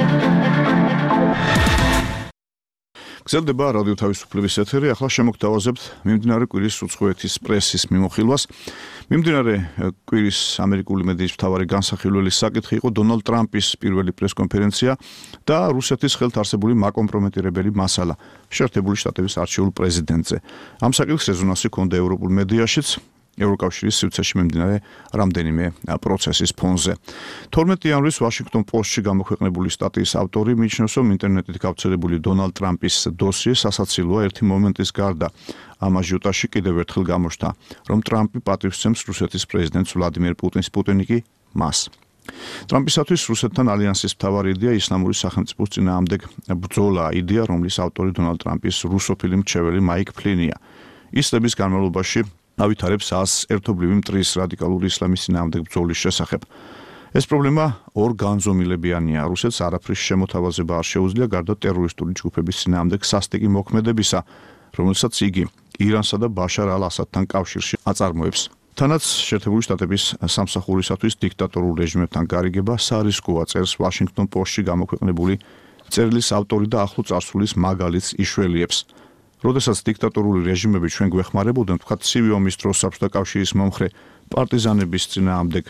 გრძელდება რადიო თავისუფლების ეთერი, ახლა შემოგთავაზებთ მიმდინარე კვირის უცხოეთის პრესის მიმოხილვას. მიმდინარე კვირის ამერიკული მედიის მთავარი განსახილველი საკითხი იყო დონალდ ტრამპის პირველი პრესკონფერენცია და რუსეთის ხელთ არსებული მაკომპრომეტირებელი მასალა შეერთებული შტატების არჩეულ პრეზიდენტზე. ამ საკითხს რეზონანსი ჰქონდა ევროპულ მედიაშიც, ევროკავშირის სივრცეში მიმდინარე რამდენიმე პროცესის ფონზე. 12 იანვრის ვაშინგტონ პოსტში გამოქვეყნებული სტატიის ავტორი მიიჩნევს, რომ ინტერნეტით გავრცელებული დონალდ ტრამპის დოსიე სასაცილოა ერთი მომენტის გარდა. ამ აჟიოტაჟში კიდევ ერთხელ გამოჩნდა, რომ ტრამპი პატივსცემს რუსეთის პრეზიდენტს ვლადიმერ პუტინს კი მას. ტრამპისათვის რუსეთთან ალიანსის მთავარი იდეა ისლამური სახელმწიფოს წინააღმდეგ ბრძოლაა, იდეა, რომლის ავტორი დონალდ ტრამპის რუსოფილი მრჩეველი მაიკ ფლინია. ის წლების განმავლობაში ავითარებს ერთობლივი მტრის რადიკალური ისლამის წინააღმდეგ ბრძოლის შესახებ. ეს პრობლემა ორ განზომილებიანია. რუსეთს არაფრის შემოთავაზება არ შეუძლია გარდა ტერორისტული ჯგუფების წინააღმდეგ სასტიკი მოქმედებისა, რომელსაც იგი ირანსა და ბაშარ ალ-ასადთან კავშირში აწარმოებს. თანაც შეერთებული შტატების სამსახურისათვის დიქტატორულ რეჟიმებთან გარიგება სარისკოა, წერს ვაშინგტონ პოსტში გამოქვეყნებული წერილის ავტორი და ახლო წარსულის მაგალითს იშველიებს. როდესაც დიქტატორული რეჟიმები ჩვენ გვეხმარებოდნენ, თქვათ, ცივი ომის დროს საბჭოთა კავშირის მომხრე პარტიზანების წინააღმდეგ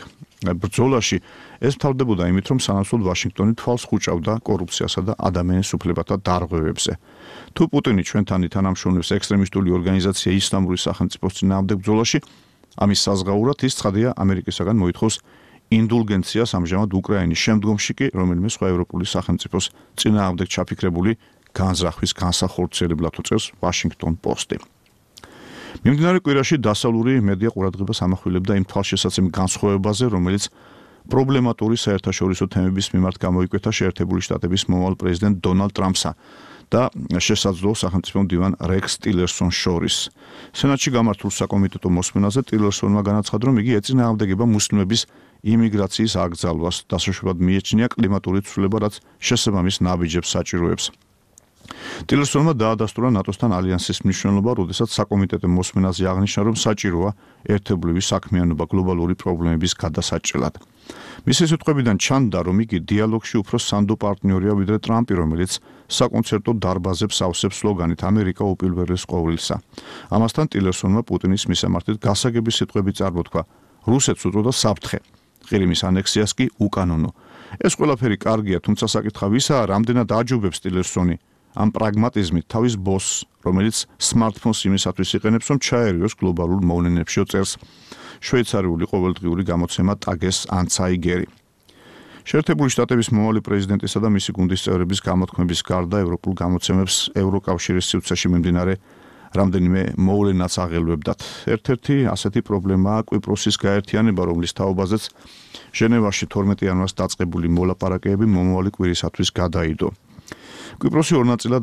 ბრძოლაში ეს მთავრდებოდა იმით, რომ სანაცვლოდ ვაშინგტონი თვალს ხუჭავდა კორუფციასა და ადამიანის უფლებათა დარღვევებზე. თუ პუტინი ჩვენთან ითანამშრომლებს ექსტრემისტული ორგანიზაცია ისლამური სახელმწიფოს წინააღმდეგ ბრძოლაში, ამის საზღაურად ის ცხადია ამერიკისაგან მოითხოვს ინდულგენციას ამჟამად უკრაინის შემდგომში კი რომელიმე სხვა ევროპული სახელმწიფოს წინააღმდეგ ჩაფიქრებული განზრახვის განსახორციელებლად უწევს Washington Post-ი. მიმდინარე კვირაში დასავლური მედია ყურადღებას ამახვილებდა იმ თვალშესაცემ განსხვავებაზე, რომელიც პრობლემატური საერთაშორისო თემების მიმართ გამოიკვეთა შეერთებული შტატების მომავალ პრეზიდენტ დონალდ ტრამპსა და შესაძლო სახელმწიფო მდივან რექს ტილერსონს შორის. სენატში გამართულ საკომიტეტო მოსმენაზე ტილერსონმა განაცხადა, რომ იგი ეწინააღმდეგება მუსლიმების იმიგრაციის აკრძალვას, დასაშვებად მიეჩნია კლიმატური ცვლილება, რაც შესაბამის ნაბიჯებს საჭიროებს. ტილერსონმა დაადასტურა ნატოსთან ალიანსის მნიშვნელობა, როდესაც საკომიტეტო მოსმენაზე აღნიშნა, რომ საჭიროა ერთობლივი საქმიანობა გლობალური პრობლემების გადასაჭრელად. მისი სიტყვებიდან ჩანდა, რომ იგი დიალოგში უფრო სანდო პარტნიორია ვიდრე ტრამპი, რომელიც საკონცერტო დარბაზებს ავსებს სლოგანით ამერიკა უპირველეს ყოვლისა. ამასთან ტილერსონმა პუტინის მისამართით გასაგები სიტყვები წარმოთქვა. რუსეთს უწოდა საფრთხე, ყირიმის ანექსიას კი უკანონო. ეს ყველაფერი კარგია, თუმცა საკითხი ვისაა, რამდენად აჯობებს ტილერსონი ამ პრაგმატიზმით თავის ბოსს, რომელიც smartphones იმისათვის იყენებს, რომ ჩაერიოს გლობალურ მოვლენებში, წერს შვეიცარიული ყოველდღიური გამოცემა ტაგეს ანცაიგერი. შეერთებული შტატების მომავალი პრეზიდენტისა და მისი გუნდის წევრების გამოთქმების გარდა ევროპულ გამოცემებს ევროკავშირის სივრცეში მიმდინარე რამდენიმე მოვლენაც აღელვებდათ. ერთ-ერთი ასეთი პრობლემაა კვიპროსის გაერთიანება, რომლის თაობაზეც ჟენევაში 12 იანვარს დაწყებული მოლაპარაკებები მომავალი კვირისათვის გადაიდო. კვიპროსი ორ ნაწილად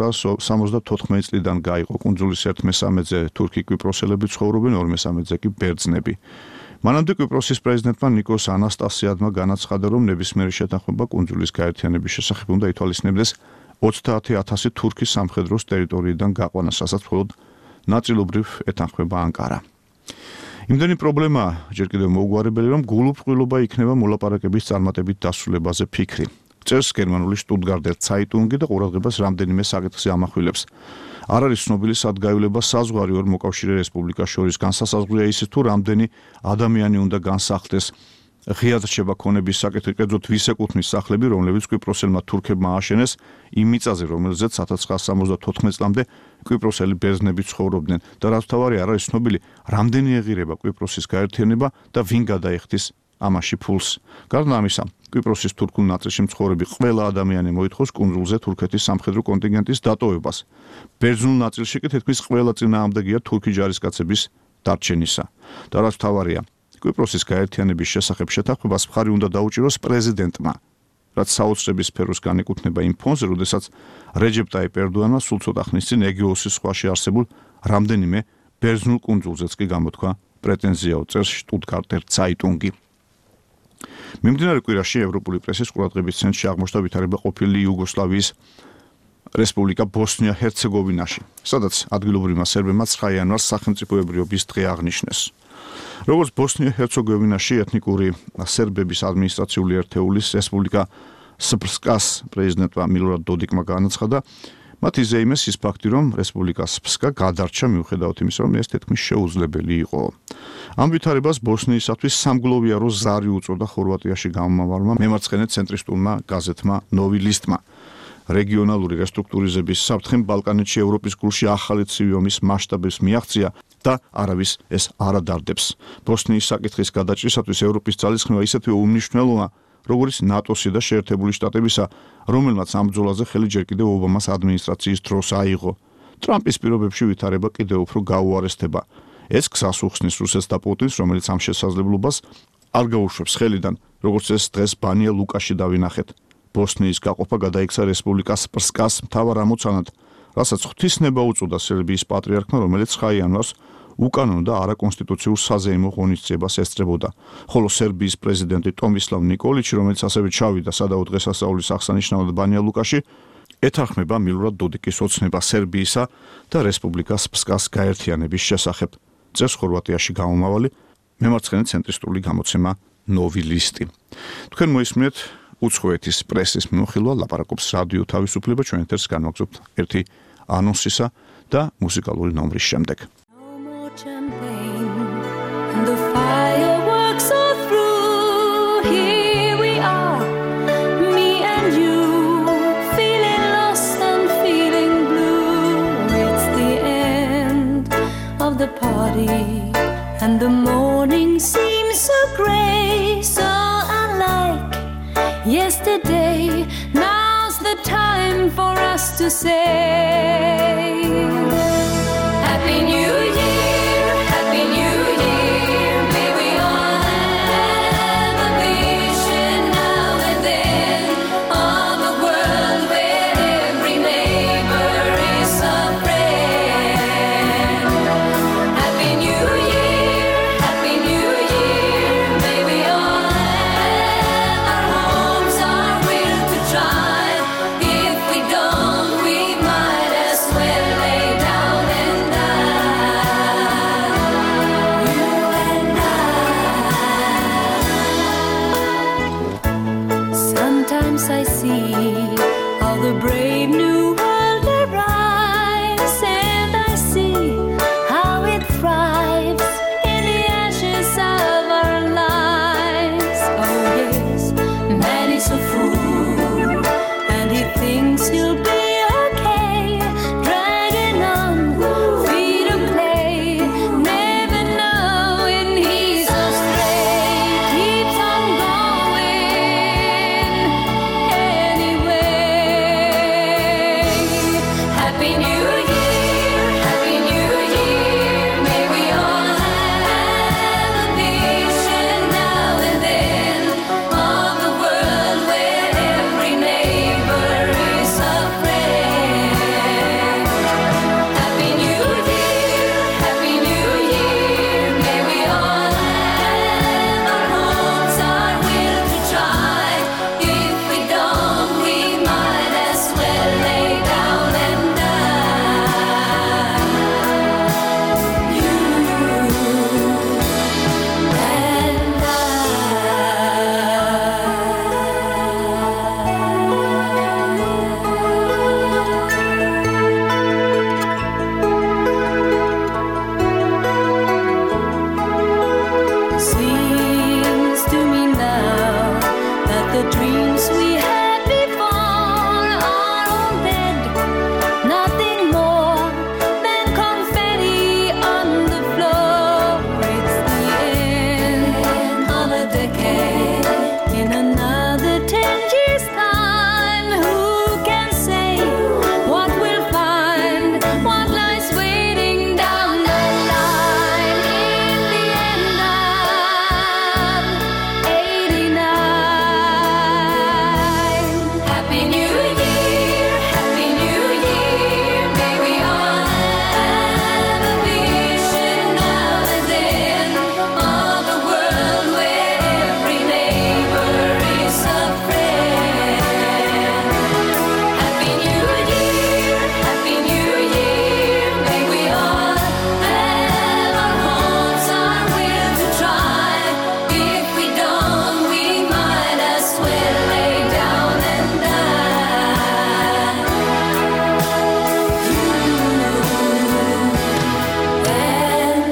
1974 წლიდან გაიყო. კუნძულის 1/3-ზე თურქი კვიპროსელები ცხოვრობენ, 2/3-ზე კი ბერძნები. მანამდე კვიპროსის პრეზიდენტმა ნიკოს ანასტასიადმა განაცხადა, რომ ნებისმიერი შეთანხმება კუნძულის გაერთიანების შესახებ უნდა ითვალისწინებდეს 30,000 თურქის სამხედროს ტერიტორიიდან გაყვანას, რასაც მხოლოდ ნაწილობრივ ეთანხმება ანკარა. იმდენი პრობლემა ჯერ კიდევ მოუგვარებელი, რომ გულუბრყვილობა იქნება მოლაპარაკების წარმატებით დასრულებაზე ფიქრი. წერს გერმანული შტუტგარტერ ცაიტუნგი და ყურადღებას რამდენიმე საკითხზე ამახვილებს. არ არის ცნობილი სადგაივლება საზღვარი ორ მოკავშირე რესპუბლიკას შორის განსასაზღვრია ისიც თუ რამდენი ადამიანი უნდა განსახლდეს. ღიად რჩება ქონების საკითხი, კერძოდ ვის ეკუთვნის სახლები, რომლებიც კვიპროსელმა თურქებმა ააშენეს იმ მიწაზე, რომელზეც 1974 წლამდე კვიპროსელი ბერძნები ცხოვრობდნენ და რაც თავარი არ არის ცნობილი, რამდენი ეღირება კვიპროსის გაერთიანება და ვინ გადაიხდის ამაში ფულს. გარდა ამისა, კვიპროსის თურქულ ნაწილში მცხოვრები ყველა ადამიანი მოითხოვს კუნძულზე თურქეთის სამხედრო კონტინგენტის დატოვებას. ბერძნულ ნაწილში კი თითქმის ყველა წინააღმდეგია თურქი ჯარისკაცების დარჩენისა. და რაც თავარია, კვიპროსის გაერთიანების შესახებ შეთანხმებას მხარი უნდა დაუჭიროს პრეზიდენტმა, რაც საოცრების სფეროს განეკუთვნება იმ ფონზე, როდესაც რეჯეპ ტაიპ ერდოანმა სულ ცოტა ხნის წინ ეგეოსის ზღვაში არსებულ რამდენიმე ბერძნულ კუნძულზეც კი გამოთქვა პრეტენზია, წერს შტუტგარტერ ცაიტუნგი. მიმდინარე კვირაში ევროპული პრესის ყურადღების ცენტრში აღმოჩნდა ვითარება ყოფილი იუგოსლავიის რესპუბლიკა ბოსნია-ჰერცეგოვინაში, სადაც ადგილობრივმა სერბებმა 9 იანვარს სახელმწიფოებრიობის დღე აღნიშნეს. როგორც ბოსნია-ჰერცეგოვინაში ეთნიკური სერბების ადმინისტრაციული ერთეულის რესპუბლიკა სპსკას პრეზიდენტმა მილორად დოდიკმა განაცხადა, მათ იზეიმეს ის ფაქტი, რომ რესპუბლიკა სპსკა გადარჩა მიუხედავად იმისა, რომ ეს თითქმის შეუძლებელი იყო. ამ ვითარებას ბოსნიისათვის სამგლოვიარო ზარი უწოდა ხორვატიაში გამომავალმა მემარცხენე ცენტრისტულმა გაზეთმა ნოვი ლისტმა. რეგიონალური რესტრუქტურიზების საფრთხემ ბალკანეთში ევროპის გულში ახალი ცივი ომის მასშტაბებს მიაღწია და არავის ეს არ ადარდებს. ბოსნიის საკითხის გადაჭრისათვის ევროპის ძალისხმევა ისეთვე უმნიშვნელოა, როგორც ნატოსი და შეერთებული შტატებისა, რომელმაც ამ ბრძოლაზე ხელი ჯერ კიდევ ობამას ადმინისტრაციის დროს აიღო. ტრამპის პირობებში ვითარება კიდევ უფრო გაუარესდება. ეს გზას უხსნის რუსეთს და პუტინს, რომელიც ამ შესაძლებლობას არ გაუშვებს ხელიდან, როგორც ეს დღეს ბანია ლუკაში დავინახეთ. ბოსნიის გაყოფა გადაიქცა რესპუბლიკას სპსკას მთავარ ამოცანად, რასაც ღვთისნება უწოდა სერბიის პატრიარქმა, რომელიც 9 იანვარს უკანონო და არაკონსტიტუციურ საზეიმო ღონისძიებას ესწრებოდა. ხოლო სერბიის პრეზიდენტი ტომისლავ ნიკოლიჩი, რომელიც ასევე ჩავიდა სადაო დღესასწაულის აღსანიშნავად ბანია ლუკაში, ეთანხმება მილორად დოდიკის ოცნება სერბიისა და რესპუბლიკა სპსკას გაერთიანების შესახებ. წერს ხორვატიაში გამომავალი მემარცხენე ცენტრისტული გამოცემა ნოვი ლისტი. თქვენ მოისმინეთ უცხოეთის პრესის მიმოხილვა, ლაპარაკობს რადიო თავისუფლება, ჩვენ ეთერს განვაგრძობთ ერთი ანონსისა და მუსიკალური ნომრის შემდეგ. The fireworks are through. body, and the morning seems so grey, so unlike yesterday. Now's the time for us to say Happy New Year, Happy New Year. May we all have a vision now and then of a world where every neighbor is a friend. Happy New Year, Happy New Year. May we all have our homes, our will to try. If we don't, we might as well lay down and die. You and I. Sometimes I see how the brave new world arrives, and I see how it thrives in the ashes of our lives. Oh yes, man is a fool, and he thinks he'll be okay, dragging on, feet of clay, never knowing he's astray, keeps on going anyway. Happy New Year, Happy New Year. May we all have a vision now and then of a world where every neighbor is a friend. Happy New Year, Happy New Year. May we all have our homes, our will to try. If we don't, we might as well lay down and die. You and Seems to me now that the dreams we had before are all dead, nothing more than confetti on the floor. It's the end of a decade. In another 10 years' time, who can say what we'll find, what lies waiting down the line? In the end of 89. Happy New Year, Happy New Year. May we all have a vision now and then of a world where every neighbor is a friend. Happy New Year, Happy New Year. May we all have our homes, our will to try. If we don't, we might as well lay down and die. You and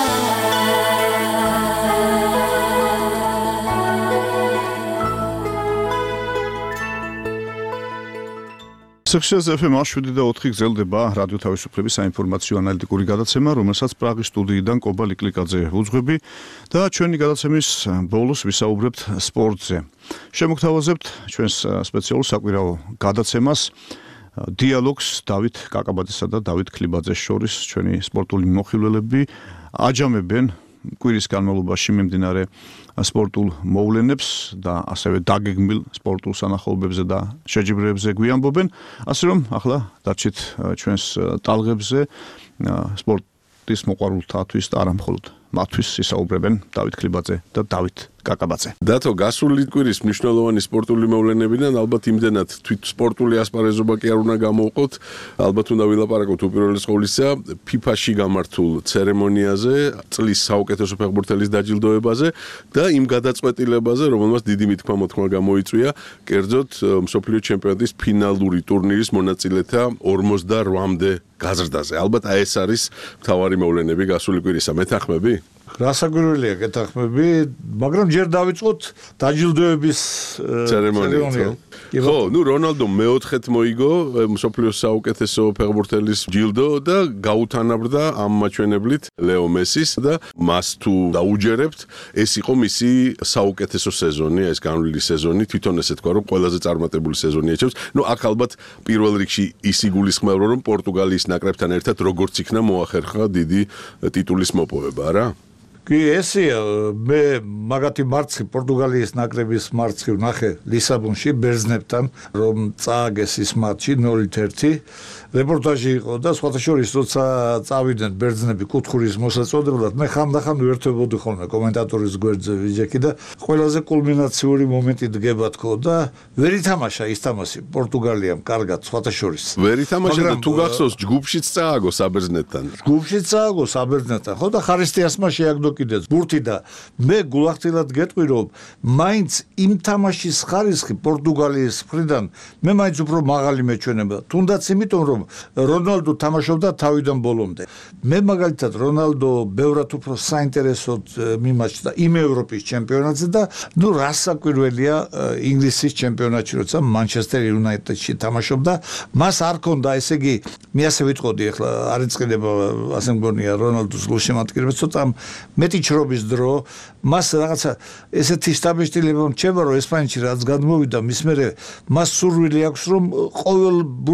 სექციაზე FM 7 და 4 გრძელდება რადიო თავისუფლების საინფორმაციო ანალიტიკური გადაცემა, რომელსაც პრაღის სტუდიიდან კობა ლიკლიკაძე უძღვები და ჩვენი გადაცემის ბოლოს ვისაუბრებთ სპორტზე. შემოგთავაზებთ ჩვენს სპეციალურ საკვირაო გადაცემას დიალოგს დავით კაკაბაძესა და დავით ქლიბაძეს შორის. ჩვენი სპორტული მოხილველები აჯამებენ კვირის განმავლობაში მიმდინარე სპორტულ მოვლენებს და ასევე დაგეგმილ სპორტულ სანახაობებზე და შეჯიბრებებზე გვიამბობენ, ასე რომ ახლა დარჩით ჩვენს ტალღებზე სპორტის მოყვარულთათვის და არა მხოლოდ მათთვის ისაუბრებენ დავით ქლიბაძე და დავით კაკაბაძე. დათო, გასული კვირის მნიშვნელოვანი სპორტული მოვლენებიდან ალბათ იმდენად თვით სპორტული ასპარეზობა კი არ უნდა გამოვყოთ, ალბათ უნდა ვილაპარაკოთ უპირველეს ყოვლისა FIFA-ში გამართულ ცერემონიაზე, წლის საუკეთესო ფეხბურთელის დაჯილდოებაზე და იმ გადაწყვეტილებაზე, რომელმაც დიდი მithმა-მოთქმა გამოიწვია, კერძოდ მსოფლიო ჩემპიონატის ფინალური ტურნირის მონაწილეთა 48-მდე გაზრდაზე. ალბათ ეს არის მთავარი მოვლენები გასული კვირისა. მეთანხმები? რასაკვირველია გეთახმები, მაგრამ ჯერ დავიწყოთ დაჯილდოების ცერემონია. ხო, ნუ რონალდომ მეოთხედ მოიგო მსოფლიოს საუკეთესო ფეხბურთელის ჯილდო და გაუთანაბრდა ამ მაჩვენებლით ლეო მესის და მას თუ დაუჯერებთ, ეს იყო მისი საუკეთესო სეზონი, ეს განვლილი სეზონი, თვითონ ესე თქვა, რომ ყველაზე წარმატებული სეზონი ეჩევს. ნუ აქ ალბათ პირველ რიგში ის იგულისხმება, რომ პორტუგალიის ნაკრებთან ერთად როგორც იქნა მოახერხა დიდი ტიტულის მოპოვება, არა? კი, ესეა, მე მაგათი მარცხი პორტუგალიის ნაკრების მარცხი ვნახე ლისაბონში ბერძნებთან, რომ წააგეს ის მატჩი 0-1. რეპორტაჟი იყო და სხვათა შორის როცა წავიდნენ ბერძნები კუთხურის მოსაწოდებლად, მე ხანდახან ვერთვებოდი ხოლმე კომენტატორის გვერდზე ვიჯექი და ყველაზე კულმინაციური მომენტი დგება თქო და ვერ ითამაშა ის თამაში პორტუგალიამ კარგად სხვათა შორის. ვერ ითამაშა და თუ გახსოვს ჯგუფშიც წააგო საბერძნეთთან. ჯგუფშიც წააგო საბერძნეთთან, ხო და ხარისტიასმა შეაგდო კიდეც ბურთი და მე გულახდილად გეტყვი რომ მაინც იმ თამაშის ხარისხი პორტუგალიის მხრიდან მე მაინც უფრო მაღალი მეჩვენება. თუნდაც იმიტომ რომ რონალდო თამაშობდა თავიდან ბოლომდე. მე მაგალითად რონალდო ბევრად უფრო საინტერესოდ მიმაჩნდა იმ ევროპის ჩემპიონატზე და ნუ რასაკვირველია ინგლისის ჩემპიონატში როცა მანჩესტერ იუნაიტედში თამაშობდა, მას არ ქონდა, ესე იგი მე ასე ვიტყოდი ახლა არ იწყება ასე მგონია რონალდოს გულშემატკივრება ცოტა მეტი ჩრობის დრო, მას რაღაცა ესეთი სტაბილიზება მრჩება რომ ესპანეთში რაც გადმოვიდა მის მერე მას სურვილი აქვს რომ ყოველ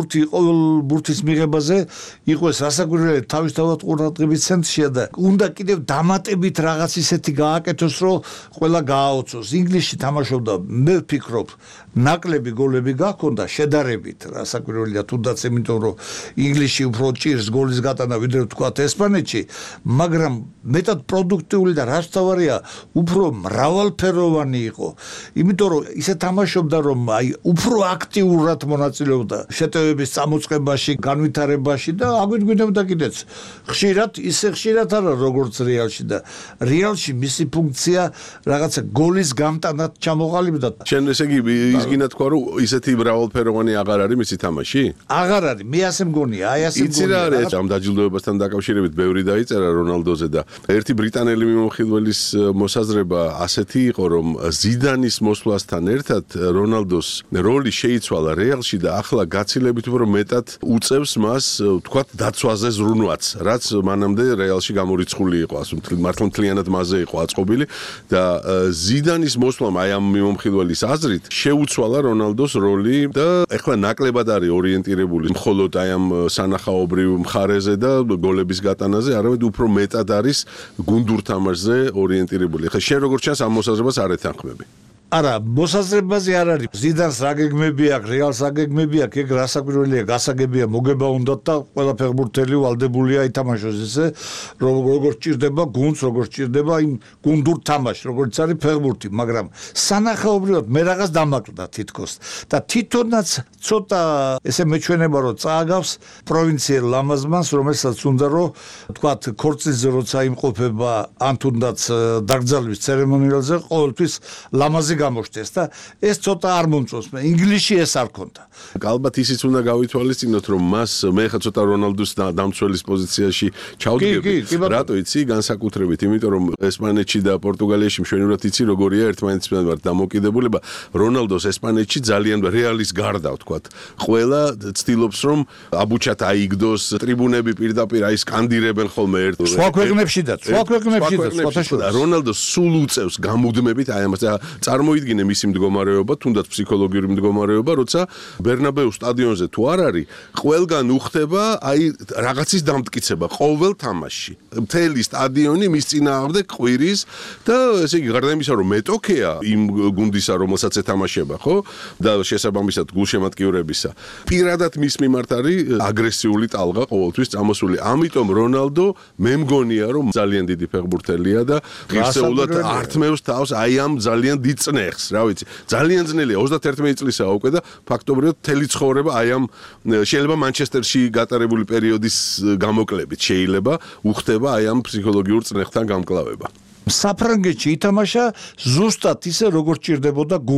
ბურთის მიღებაზე იყოს რასაკვირველი თავისთავად ყურადღების ცენტრშია და უნდა კიდევ დამატებით რაღაც ისეთი გააკეთოს რომ ყველა გააოცოს. ინგლისში თამაშობდა, მე ვფიქრობ, ნაკლები გოლები გაქონდა შედარებით, რასაკვირველია თუნდაც იმიტომ რომ ინგლისში უფრო ჭირს გოლის გატანა ვიდრე ვთქვათ ესპანეთში, მაგრამ მეტად პროდუქტიული და რაც თავარია უფრო მრავალფეროვანი იყო. იმიტომ რომ ისე თამაშობდა რომ აი უფრო აქტიურად მონაწილეობდა შეტევების წამოწყებაში, განვითარებაში და აგვიდგინებდა კიდეც. ხშირად ისე ხშირად არა როგორც რეალში და რეალში მისი ფუნქცია რაღაცა გოლის გამტანად ჩამოყალიბდა. შენ ესე იგი ისგინა თქვა რომ ისეთი მრავალფეროვანი აღარ არის მისი თამაში? აღარ არის, მე ასე მგონია, აი ასე მგონია. იცი რა არის ამ დაჯილდოებასთან დაკავშირებით ბევრი დაიწერა რონალდოზე და ერთი ბრიტანელი მიმოხილველის მოსაზრება ასეთი იყო რომ ზიდანის მოსვლასთან ერთად რონალდოს როლი შეიცვალა რეალში და ახლა გაცილებით უფრო მეტად უწევს მას ვთქვათ დაცვაზე ზრუნვაც, რაც მანამდე რეალში გამორიცხული იყო, ასე მართლმთლიანად მასზე იყო აწყობილი და ზიდანის მოსვლამ აი ამ მიმოხილველის აზრით შეუცვალა რონალდოს როლი და ახლა ნაკლებად არის ორიენტირებული მხოლოდ აი ამ სანახაობრივ მხარეზე და გოლების გატანაზე, არამედ უფრო მეტად არის გუნდურ თამაშზე ორიენტირებული. ახლა შენ როგორ ჩანს ამ მოსაზრებას არ ეთანხმები? არა, მოსაზრებაზე არ არის. ზიდანს რა გეგმები აქვს, რეალს რა გეგმები აქვს, ეგ რასაკვირველია, გასაგებია, მოგება უნდათ და ყველა ფეხბურთელი ვალდებულია ითამაშოს ესე, როგორ ჭირდება გუნდს, როგორ ჭირდება იმ გუნდურ თამაშს, როგორც არის ფეხბურთი, მაგრამ სანახაობრივად მე რაღაც დამაკლდა თითქოს და თვითონაც ცოტა ესე მეჩვენება რომ წააგავს პროვინციელ ლამაზმანს, რომელსაც უნდა რომ თქვათ ქორწილზე როცა იმყოფება ან თუნდაც დაკრძალვის ცერემონიალზე ყოველთვის ლამაზი გამოჩნდეს და ეს ცოტა არ მომწონს მე. ინგლისში ეს არ ქონდა. ალბათ ისიც უნდა გავითვალისწინოთ რომ მას მე ხა ცოტა რონალდოს დამცველის პოზიციაში ჩავდგები. რატო იცი განსაკუთრებით, იმიტომ რომ ესპანეთში და პორტუგალიაში მშვენივრად იცი როგორია ერთმანეთისგან დამოკიდებულება. რონალდოს ესპანეთში ძალიან რეალის გარდა ვთქვათ. ყველა ცდილობს რომ აბუჩათ აიგდოს, ტრიბუნები პირდაპირ აი სკანდირებენ ხოლმე ერთ. სხვა ქვეყნებშიდაც, სხვა ქვეყნებშიდაც, რონალდო სულ უწევს გამუდმებით აი ამას წარმოიდგინე მისი მდგომარეობა, თუნდაც ფსიქოლოგიური მდგომარეობა, როცა ბერნაბეუ სტადიონზე თუ არ არის, ყველგან უხდება აი რაღაცის დამტკიცება ყოველ თამაშში. მთელი სტადიონი მის წინააღმდეგ ყვირის და ესე იგი გარდა იმისა, რომ მეტოქეა იმ გუნდისა, რომელსაც ეთამაშება, ხო? და შესაბამისად გულშემატკივრებისა. პირადად მის მიმართ არის აგრესიული ტალღა ყოველთვის წამოსული. ამიტომ რონალდო მე მგონია, რომ ძალიან დიდი ფეხბურთელია და ღირსეულად ართმევს თავს აი ამ ძალიან დიდ წნეხს, რა ვიცი. ძალიან ძნელია, 31 წლისაა უკვე და ფაქტობრივად თელი ცხოვრება აი ამ შეიძლება მანჩესტერში გატარებული პერიოდის გამოკლებით შეიძლება უხდება აი ამ ფსიქოლოგიურ წნეხთან გამკლავება. საფრანგეთში ითამაშა ზუსტად ისე როგორც ჭირდებოდა გუნდს.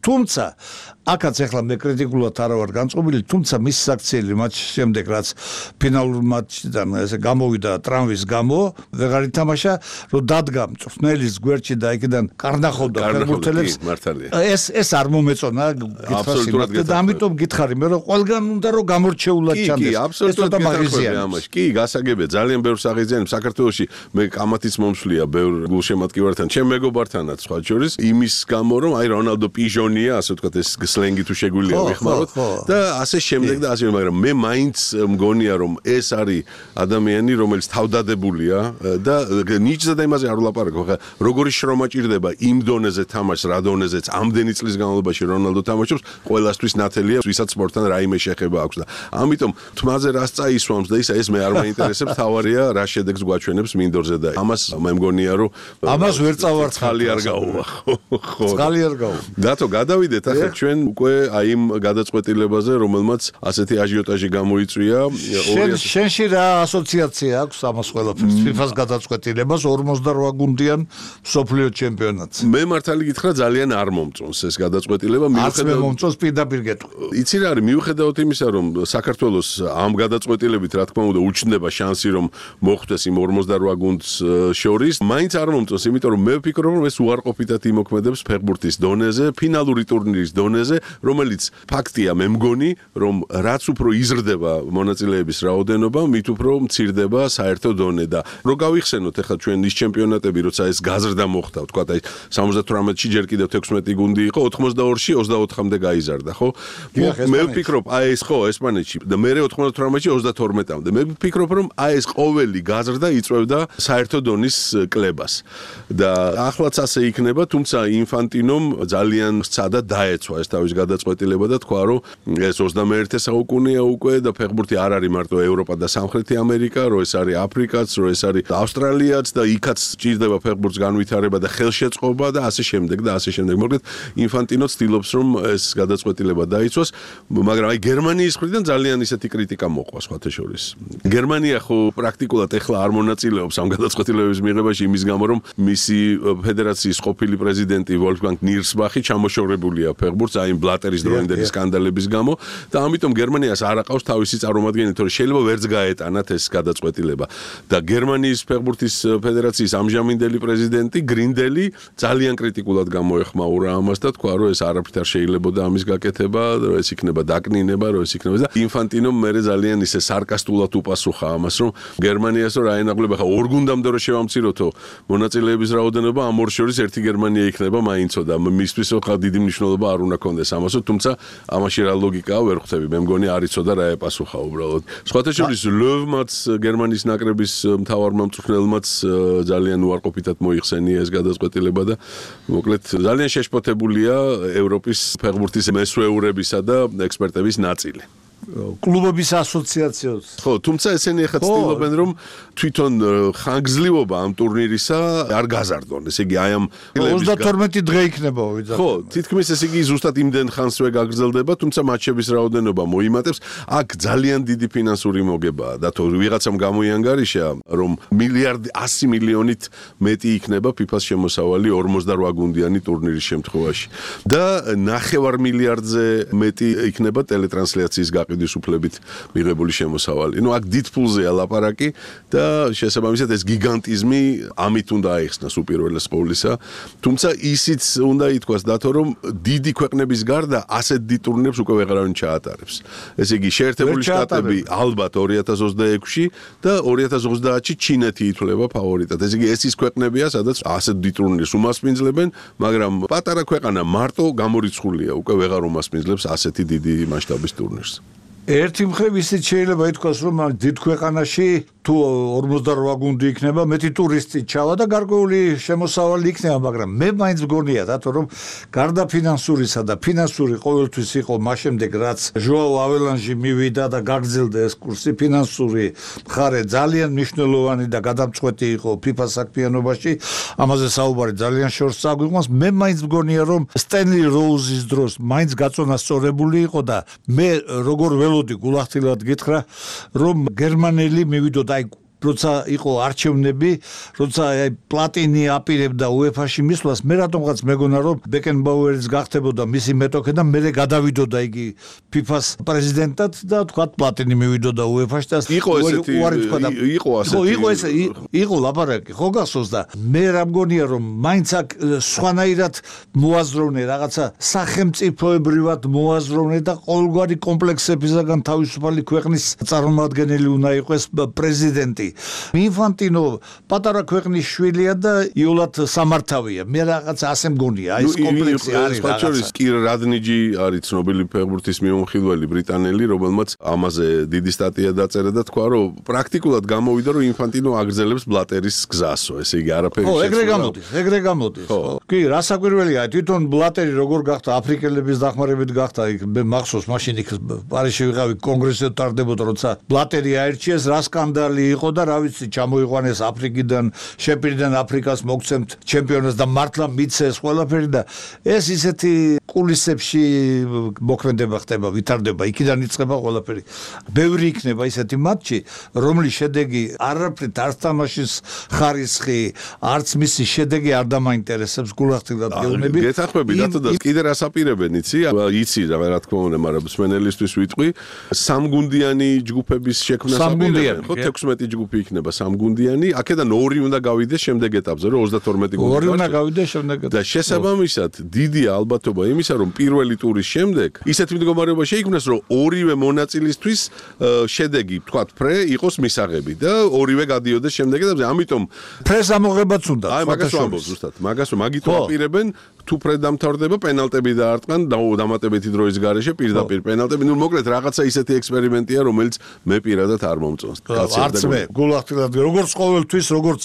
თუმცა აქაც ახლა მე კრიტიკულად არა ვარ განწყობილი, თუმცა მის საქციელი მატჩის შემდეგ რაც ფინალურ მატჩიდან ესე გამოვიდა ტრამვის გამო, ვეღარ ითამაშა, რომ დადგა მწვრთნელის გვერდში და იქიდან კარნახობდა ფეხბურთელებს. ეს არ მომეწონა გითხრას და ამიტომ გითხარი მე რომ ყველგან უნდა რომ გამორჩეულად ჩანდეს. კი, აბსოლუტურად გითხარია ამაში. კი, გასაგებია, ძალიან ბევრს აღიძენებს საქართველოში. მე კამათიც მომსვლია ბევრ გულშემატკივართან, ჩემ მეგობართანაც სხვა შორის, იმის გამო რომ აი რონალდო პიჟონია, ასე ვთქვათ, ეს სლენგი თუ შეგვიძლია ვიხმაროთ და ასე შემდეგ და ასე, მაგრამ მე მაინც მგონია რომ ეს არის ადამიანი, რომელიც თავდადებულია და ნიჭზე და იმაზე არ ვლაპარაკობ. ხა როგორი შრომა ჭირდება იმ დონეზე თამაშს, რა დონეზეც ამდენი წლის განმავლობაში რონალდო თამაშობს, ყველასთვის ნათელია, ვისაც სპორტთან რაიმე შეხება აქვს და ამიტომ თმაზე რას წაისვამს და ისა ეს მე არ მაინტერესებს, თავარია რა შედეგს გვაჩვენებს მინდორზე და ამას მე მგონია რომ ამას ვერ წავართ ხალი არ გაუვა. ხო. ხალი არ გაუვა. დათო გადავიდეთ ახლა ჩვენ უკვე აი იმ გადაწყვეტილებაზე, რომელმაც ასეთი აჟიოტაჟი გამოიწვია. შენში რა ასოციაცია აქვს ამას ყველაფერს? FIFA-ს გადაწყვეტილებას 48 გუნდიან მსოფლიო ჩემპიონატს. მე მართალი გითხრა ძალიან არ მომწონს ეს გადაწყვეტილება, მიუხედავად მომწონს პირდაპირ გეტყვი. იცი რა არის, მიუხედავად იმისა, რომ საქართველოს ამ გადაწყვეტილებით რა თქმა უნდა უჩნდება შანსი რომ მოხვდეს იმ 48 გუნდს შორის, მაინც არ მომწონს, იმიტომ რომ მე ვფიქრობ რომ ეს უარყოფითად იმოქმედებს ფეხბურთის დონეზე, ფინალური ტურნირის დონეზე, რომელიც ფაქტია, მე მგონი, რომ რაც უფრო იზრდება მონაწილეების რაოდენობა, მით უფრო მცირდება საერთო დონე და რო გავიხსენოთ ახლა ჩვენ ის ჩემპიონატები, როცა ეს გაზრდა მოხდა, ვთქვათ აი 78-ში ჯერ კიდევ 16 გუნდი იყო, 82-ში 24-მდე გაიზარდა, ხო? მე ვფიქრობ, აი ეს ხო, ესპანეთში და მე 98-ში 32-მდე. მე ვფიქრობ, რომ აი ეს ყოველი გაზრდა იწვევდა საერთო დონის კლებას. და ახლაც ასე იქნება, თუმცა ინფანტინომ ძალიან სცადა დაეცვა ეს თავის გადაწყვეტილება და თქვა, რომ ეს 21 საუკუნეა უკვე და ფეხბურთი არ არის მარტო ევროპა და სამხრეთი ამერიკა, რომ ეს არის აფრიკაც, რომ ეს არის ავსტრალიაც და იქაც ჭირდება ფეხბურთს განვითარება და ხელშეწყობა და ასე შემდეგ და ასე შემდეგ. მოკლედ ინფანტინო ცდილობს, რომ ეს გადაწყვეტილება დაიცვას, მაგრამ აი გერმანიის მხრიდან ძალიან ისეთი კრიტიკა მოყვა სხვათა შორის. გერმანია ხო პრაქტიკულად ეხლა არ მონაწილეობს ამ გადაწყვეტილების მიღებაში იმის გამო, რომ მისი ფედერაციის ყოფილი პრეზიდენტი ვოლფგანგ ნირსბახი ჩამოშორებულია ფეხბურთს აი ბლატერის დროინდელი სკანდალების გამო და ამიტომ გერმანიას არ აყავს თავისი წარმომადგენელი, თორე შეიძლება ვერც გაეტანათ ეს გადაწყვეტილება. და გერმანიის ფეხბურთის ფედერაციის ამჟამინდელი პრეზიდენტი გრინდელი ძალიან კრიტიკულად გამოეხმაურა ამას და თქვა, რომ ეს არაფრით არ შეიძლებოდა ამის გაკეთება, რომ ეს იქნება დაკნინება, რომ ეს იქნება და ინფანტინომ მე ძალიან ისე სარკასტულად უპასუხა ამას, რომ გერმანიას რომ რაენაღლება ხა ორ გუნდამდე რომ შევამციროთო მონაწილეების რაოდენობა, ამ ორ შორის ერთი გერმანია იქნება მაინცო და მისთვის ხა დიდი მნიშვნელობა არ უნდა კონდეს ამასო, თუმცა ამაში რა ლოგიკაა ვერ ხვდები, მე მგონი არ იცოდა რა ეპასუხა უბრალოდ. სხვათა შორის ლევმაც გერმანიის ნაკრების მთავარმა მწვრთნელმაც ძალიან უარყოფითად მოიხსენია ეს გადაწყვეტილება და მოკლედ ძალიან შეშფოთებულია ევროპის ფეხბურთის მესვეურებისა და ექსპერტების ნაწილი. კლუბების ასოციაციაც. ხო, თუმცა ესენი ახლა ცდილობენ რომ თვითონ ხანგრძლივობა ამ ტურნირისა არ გაზარდონ. ესე იგი, აი ამ 32 დღე იქნება ვიძახი. ხო, თითქმის ესე იგი ზუსტად იმდენ ხანსვე გაგრძელდება, თუმცა მატჩების რაოდენობა მოიმატებს. აქ ძალიან დიდი ფინანსური მოგებაა და თუ ვიღაცამ გამოიანგარიშა, რომ მილიარდი 100 მილიონით მეტი იქნება FIFA-ს შემოსავალი 48 გუნდიანი ტურნირის შემთხვევაში. და 9 მილიარდზე მეტი იქნება ტელეტრანსლაციის გაყიდვის უფლებით მიღებული შემოსავალი. ნუ აქ დიდ ფულზეა ლაპარაკი და შესაბამისად ეს გიგანტიზმი ამით უნდა აიხსნას უპირველეს ყოვლისა. თუმცა ისიც უნდა ითქვას დათო, რომ დიდი ქვეყნების გარდა ასეთ დიდ ტურნირებს უკვე ვეღარავინ ჩაატარებს. ესე იგი, შეერთებული შტატები ალბათ 2026-ში და 2030-ში ჩინეთი ითვლება ფავორიტად. ესე იგი, ეს ის ქვეყნებია, სადაც ასეთ დიდ ტურნირს უმასპინძლებენ, მაგრამ პატარა ქვეყანა მარტო გამორიცხულია, უკვე ვეღარ უმასპინძლებს ასეთი დიდი მასშტაბის ტურნირს. ერთი მხრივ ისიც შეიძლება ითქვას, რომ დიდ ქვეყანაში თუ 48 გუნდი იქნება, მეტი ტურისტი ჩავა და გარკვეული შემოსავალი იქნება, მაგრამ მე მაინც მგონია დათო, რომ გარდა ფინანსურისა და ფინანსური ყოველთვის იყო მას შემდეგ, რაც ჟოაო აველანჟი მივიდა და გაგრძელდა ეს კურსი, ფინანსური მხარე ძალიან მნიშვნელოვანი და გადამწყვეტი იყო FIFA საქმიანობაში, ამაზე საუბარი ძალიან შორს წაგვიყვანს. მე მაინც მგონია, რომ სტენლი როუზის დროს მაინც გაწონა სწორებული იყო და მე როგორ ველოდი გულახდილად გითხრა, რომ გერმანელი მივიდოდა აი როცა იყო არჩევნები, როცა აი პლატინი აპირებდა UEFA-ში მისვლას, მე რატომღაც მეგონა რომ ბეკენბაუერის გახდებოდა მისი მეტოქე და მე გადავიდოდა იგი FIFA-ს პრეზიდენტად და თქვა პლატინი მივიდოდა UEFA-ში და იყო ასეთი იყო ლაპარაკი ხო გახსოვს და მე რა მგონია რომ მაინც აქ სხვანაირად მოაზროვნე რაღაცა სახელმწიფოებრივად მოაზროვნე და ყოველგვარი კომპლექსებისგან თავისუფალი ქვეყნის წარმომადგენელი უნდა იყოს პრეზიდენტი. ინფანტინო პატარა ქვეყნის შვილია და იოლად სამართავია. მე რაღაცა ასე მგონია, აი ეს კომპლექსი არის რაღაცა. სხვაჩორის კი რადნიჯი არის ცნობილი ფეხბურთის მიმოხილველი ბრიტანელი, რომელმაც ამაზე დიდი სტატია დაწერა და თქვა, რომ პრაქტიკულად გამოვიდა, რომ ინფანტინო აგრძელებს ბლატერის გზასო, ესე იგი არაფერი შეცვლა. ეგრე გამოდის. კი, რასაკვირველია, თვითონ ბლატერი როგორ გახდა აფრიკელების დახმარებით გახდა, მე მახსოვს მაშინ იქ პარიზში ვიყავი კონგრესზე ტარდებოდა, როცა ბლატერი აირჩიეს, რა სკანდალი იყო და რა ვიცი, ჩამოიყვანეს აფრიკიდან, შეპირდნენ აფრიკას მოგცემთ ჩემპიონატს და მართლა მიცეს ყველაფერი და ეს ისეთი კულისებში მოქმედება ხდება, ვითარდება, იქიდან იწყება ყველაფერი. ბევრი იქნება ისეთი მატჩი, რომლის შედეგი არაფრით არც თამაშის ხარისხი, არც მისი შედეგი არ დამაინტერესებს გულახდილად გეუბნები. გეთახმები რატო და კიდე რას აპირებენ, იცი რა თქმა უნდა, მაგრამ სმენელისთვის ვიტყვი, სამგუნდიანი ჯგუფების შექმნას აპირებენ. ხო 16 ჯგუფი იქნება სამგუნდიანი, აქედან 2 უნდა გავიდეს შემდეგ ეტაპზე, რომ 32 გუნდი. 2 უნდა გავიდეს შემდეგ ეტაპზე. და შესაბამისად, დიდია ალბათობა იმისა, რომ პირველი ტურის შემდეგ ისეთი მდგომარეობა შეიქმნას, რომ ორივე მონაწილისთვის შედეგი, თქვათ, ფრე იყოს მისაღები და ორივე გადიოდეს შემდეგ ეტაპზე. ამიტომ ფრეს ამოღებაც უნდა. აი მაგას ვამბობ ზუსტად. მაგას მაგითო აპირებენ თუ ფრე დამთავრდება პენალტები დაარტყან დამატებითი დროის გარეშე პირდაპირ პენალტები. ნუ მოკლედ რაღაცა ისეთი ექსპერიმენტია, რომელიც მე პირადად არ მომწონს. არც მე გულახდილად როგორც ყოველთვის როგორც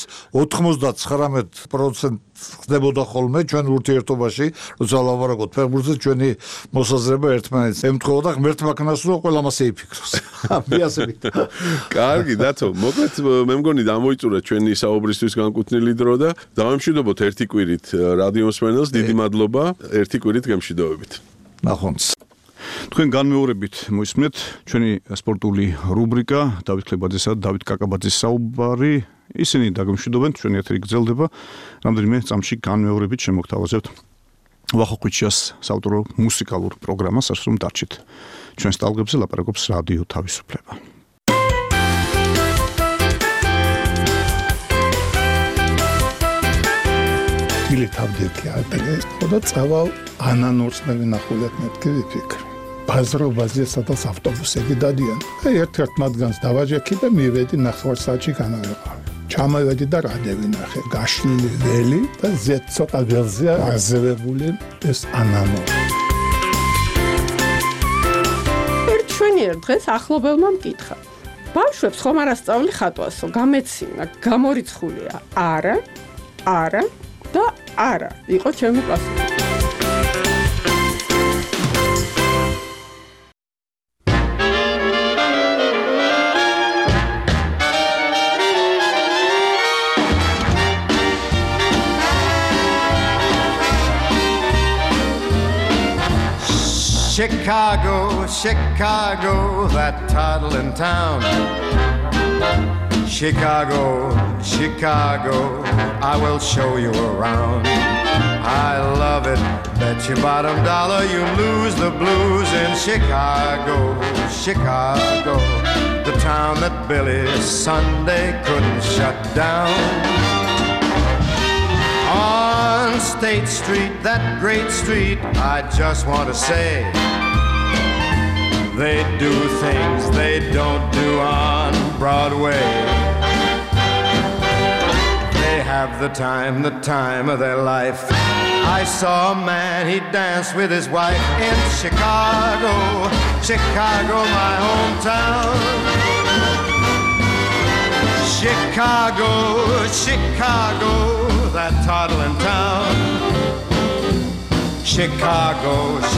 99% ხდებოდა ხოლმე ჩვენ ურთიერთობაში, როცა ლაპარაკობთ ფეხბურთზე, ჩვენი მოსაზრება ერთმანეთს ემთხოვდა ღმერთმა ქნას, რომ ყველა მასე იფიქროს. მე ასე ვიტყვი. კარგი, დათო, მოკლედ მე მგონი დამოიწურა ჩვენი საუბრისთვის განკუთვნილი დრო და დავემშვიდობოთ ერთი კვირით რადიო მსმენელს. დიდი მადლობა, ერთი კვირით გემშვიდობებით. ნახვამდის. თქვენ განმეორებით მოისმენთ ჩვენი სპორტული რუბრიკა დავით ხლებაძესა და დავით კაკაბაძის საუბარი. ისინი დაგემშვიდობენ, ჩვენი ეთერი გრძელდება. რამდენიმე წამში განმეორებით შემოგთავაზებთ ვახოყიჩიას საავტორო მუსიკალურ პროგრამას, ასე რომ დარჩით. ჩვენს ტალღებზე ლაპარაკობს რადიო თავისუფლება. მილი თავდიქი ატეს, ხოდა წავალ ანანურს მე ვინახულებ მეთქი ვიფიქრ. ბაზრობაზე სადაც ავტობუსები დადიან. ერთ-ერთ მათგანს დავაჯექი და მივედი 9 საათში განავეყავი. ჩამოვედი და რა დავინახე, გაშლილი ველი და ზეცოტა ველზე აზევებული ეს ანანო. ერთ შვენიერ დღეს ახლობელმა მკითხა. ბავშვებს ხომ არ ასწავლი ხატვასო, გამეცინა, გამორიცხულია. არა და არა, იყო ჩემი პასუხი. Chicago, that toddling town. Chicago, I will show you around. I love it, bet your bottom dollar you lose the blues in Chicago, the town that Billy Sunday couldn't shut down. On State Street, that great street, I just want to say, they do things they don't do on Broadway. They have the time of their life. I saw a man, he danced with his wife in Chicago, my hometown. Chicago, that toddling town. Chicago,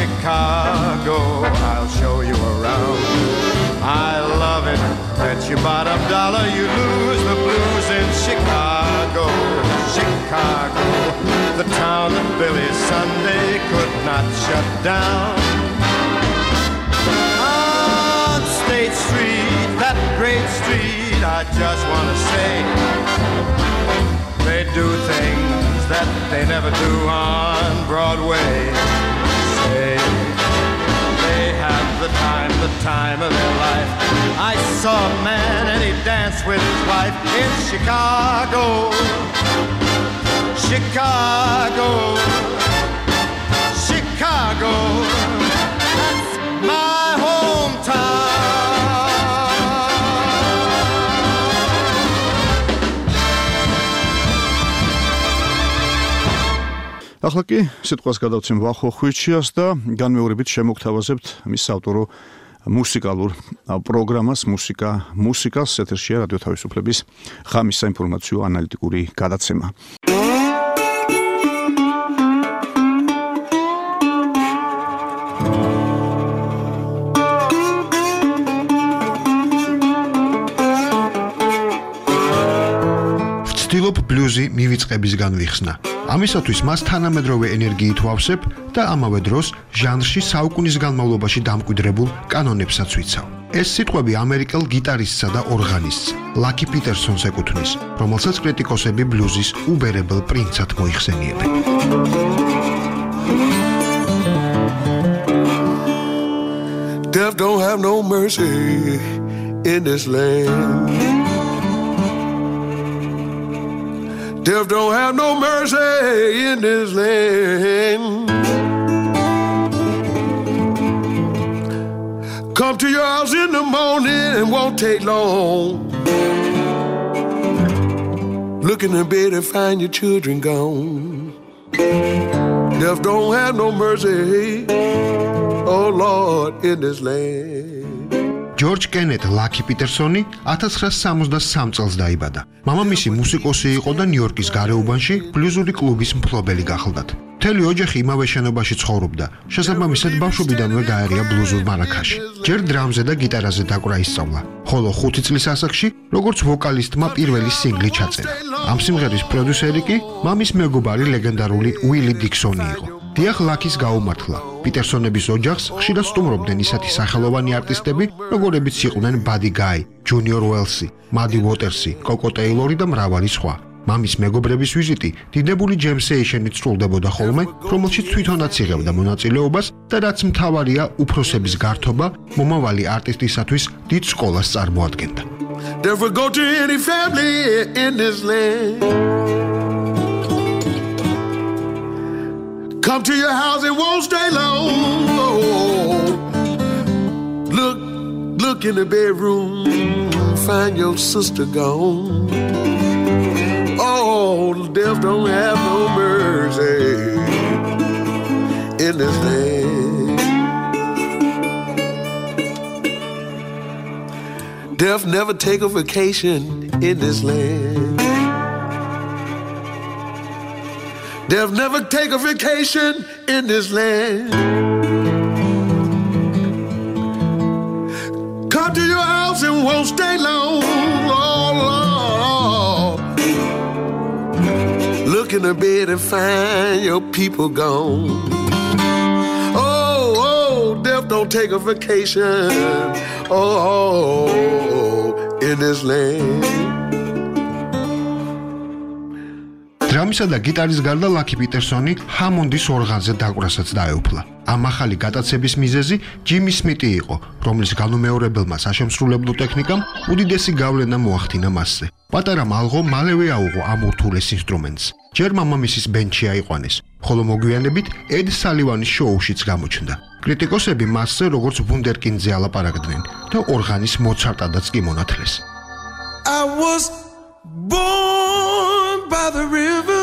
I'll show you around. I love it, bet your bottom dollar you lose the blues in Chicago, the town that Billy Sunday could not shut down. On State Street, that great street, I I just want to say they do things that they never do on Broadway. Say they have the time of their life. I saw a man and he danced with his wife in Chicago. Chicago, Chicago, that's my hometown. ახლა კი სიტყვას გადავცემ ვახო ხვიჩიას და განმეორებით შემოგთავაზებთ მის ავტორო მუსიკალურ პროგრამას მუსიკას ეთერშია რადიო თავისუფლების ღამის საინფორმაციო ანალიტიკური გადაცემა. ვცდილობ ბლუზი მივიწყების განვიხსნა. ამისათვის მას თანამედროვე ენერგიით ვავსებ და ამავე დროს ჟანრში საუკუნის განმავლობაში დამკვიდრებულ კანონებსაც ვიცავ. ეს სიტყვები ამერიკელ გიტარისტსა და ორღანისტს ლაკი პიტერსონს ეკუთვნის, რომელსაც კრიტიკოსები ბლუზის უბერებელ პრინცად მოიხსენიებენ. Death don't have no mercy in this land. Death don't have no mercy in this land. Come to your house in the morning and won't take long. Look in the bed and find your children gone. Death don't have no mercy, oh Lord, in this land. ჯორჯ კენეთ ლაკი პიტერსონი 1963 წელს დაიბადა. მამამისი მუსიკოსი იყო და ნიუ-იორკის გარეუბანში ბლუზური კლუბის მფლობელი გახლდათ. მთელი ოჯახი იმავე შენობაში ცხოვრობდა. შესაბამისად ბავშვობიდანვე გაერია ბლუზურ მარაქაში. ჯერ დრამზე და გიტარაზე დაკვრა ისწავლა. ხოლო 5 წლის ასაკში, როგორც ვოკალისტმა პირველი სინგლი ჩაწერა. ამ სიმღერის პროდიუსერი კი მამის მეგობარი ლეგენდარული უილი დიქსონი იყო. დიახ ლაკის გაუმართლა. პიტერსონების ოჯახს ხშირად სტუმრობდნენ ისეთი სახელოვანი არტისტები, როგორებიც იყვნენ ბადი გაი, ჯუნიორ უელსი, მადი უოტერსი, კოკო ტეილორი და მრავალი სხვა. მამის მეგობრების ვიზიტი დიდებული ჯემსეიშენით სრულდებოდა ხოლმე, რომელშიც თვითონაც იღებდა მონაწილეობას და რაც მთავარია, უფროსების გართობა მომავალი არტისტისათვის დიდ სკოლას წარმოადგენდა. Never go to any family in this land. Come to your house and won't stay long. Oh, look in the bedroom, find your sister gone. Oh, death don't have no mercy in this land. Death never take a vacation in this land. Death never take a vacation in this land. Come to your house and won't stay long. Oh, Lord. Look in the bed and find your people gone. Oh, death don't take a vacation. Oh, in this land. დრამისა და გიტარის გარდა ლაკი პიტერსონი ჰამონდის ორღანზე დაკვრასაც დაეუფლა. ამ ახალი გატაცების მიზეზი ჯიმი სმიტი იყო, რომლის განუმეორებელმა საშემსრულებლო ტექნიკამ უდიდესი გავლენა მოახდინა მასზე. პატარა მალღო მალევე აუღო ამ ურთულეს ინსტრუმენტს. ჯერ მამამისის ბენდში აიყვანეს, ხოლო მოგვიანებით ედ სალივანის შოუშიც გამოჩნდა. კრიტიკოსები მასზე როგორც ვუნდერკინდზე ალაპარაკდნენ და ორღანის მოცარტადაც კი მონათლეს. I was born by the river.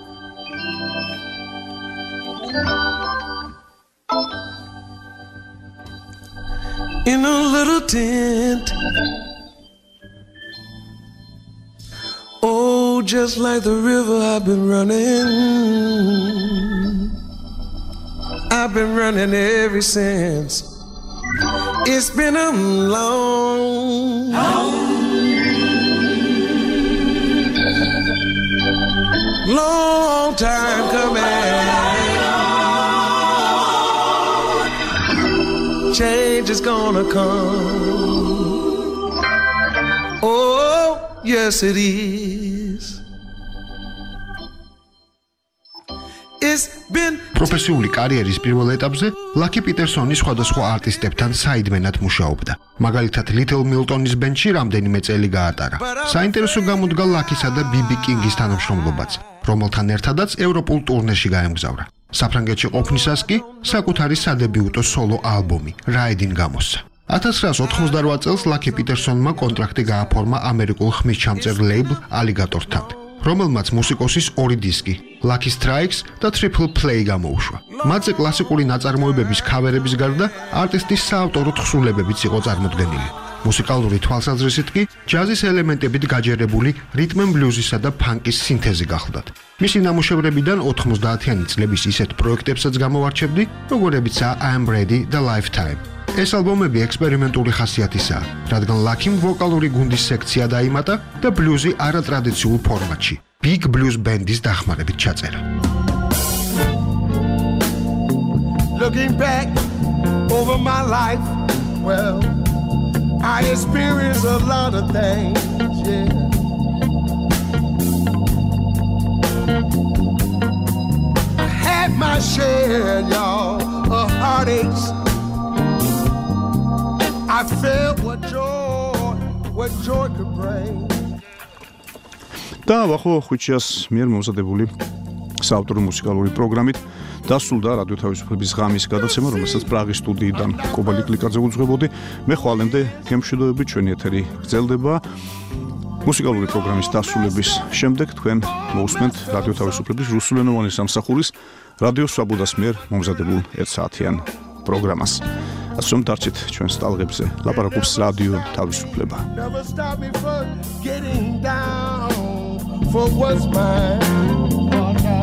In a little tent. Oh, just like the river I've been running. I've been running ever since. It's been a long time coming. Change is gonna come. Oh, Yes, it is. It's been პროფესიული კარიერის პირველ ეტაპზე ლაკი პიტერსონი სხვადასხვა არტისტებთან საიდმენად მუშაობდა. მაგალითად, Little Milton-ის ბენდში რამდენიმე წელი გაატარა. საინტერესო გამოდგა ლაკისა და BB King-ის თანამშრომლობაც, რომელთან ერთადაც ევროპულ ტურნეში გაემგზავრა. საფრანგეთში ყოფნისას კი საკუთარი სადებიუტო სოლო ალბომი Riding გამოსცა. 1988 წელს ლაკი პიტერსონმა კონტრაქტი გააფორმა ამერიკულ ხმისჩამწერ ლეიბლ Alligator-თან, რომელმაც მუსიკოსის ორი დისკი, Lucky Strikes და Triple Play გამოუშვა. მათზე კლასიკური ნაწარმოებების ქავერების გარდა არტისტის საავტორო თხზულებებიც იყო წარმოდგენილი. მუსიკალური თვალსაზრისით კი ჯაზის ელემენტებით გაჯერებული რიტმ ენ ბლუზისა და ფანკის სინთეზი გახლდათ. მისი ნამუშევრებიდან 90-იანი წლების ისეთ პროექტებსაც გამოვარჩევდი, როგორებიცაა I'm Ready და Lifetime. ეს ალბომები ექსპერიმენტული ხასიათისაა, რადგან ლაკიმ ვოკალური გუნდის სექცია დაიმატა და ბლუზი არატრადიციულ ფორმატში, Big Blues Band-ის დახმარებით ჩაწერა. Looking back over my life, well, I experienced a lot of things, yeah. I had my share, y'all, of heartaches. I felt what joy could bring. და ვახო ხუჩიას მიერ მომზადებული საავტორო მუსიკალური პროგრამით დასრულდა რადიო თავისუფლების ღამის გადაცემა, რომელსაც პრაღის სტუდიიდან კობალი კლიკაძე უძღვებოდი. მე ხვალემდე გემშვიდობებით ჩვენი ეთერი გრძელდება. მუსიკალური პროგრამის დასრულების შემდეგ თქვენ მოусმენთ რადიო თავისუფლების რუსულენოვანი სამსახურის რადიო სვაბოდას მიერ მომზადებულ 1 საათიან პროგრამას. ასრომ დარჩით ჩვენს ტალღებზე, ლაპარაკობს რადიო თავისუფლება. Never stop me from getting down for what's mine. Oh no.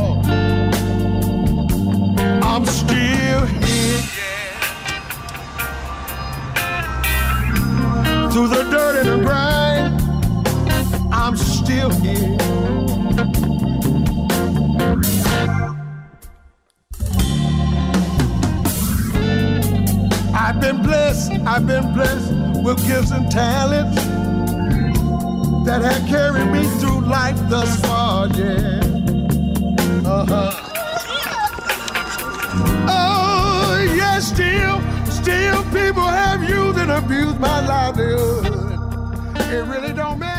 I'm still here. Through the dirt and the grind, I'm still here. I've been blessed with gifts and talents that have carried me through life thus far, yeah. Oh, yeah, still people have used and abused my livelihood. It really don't matter.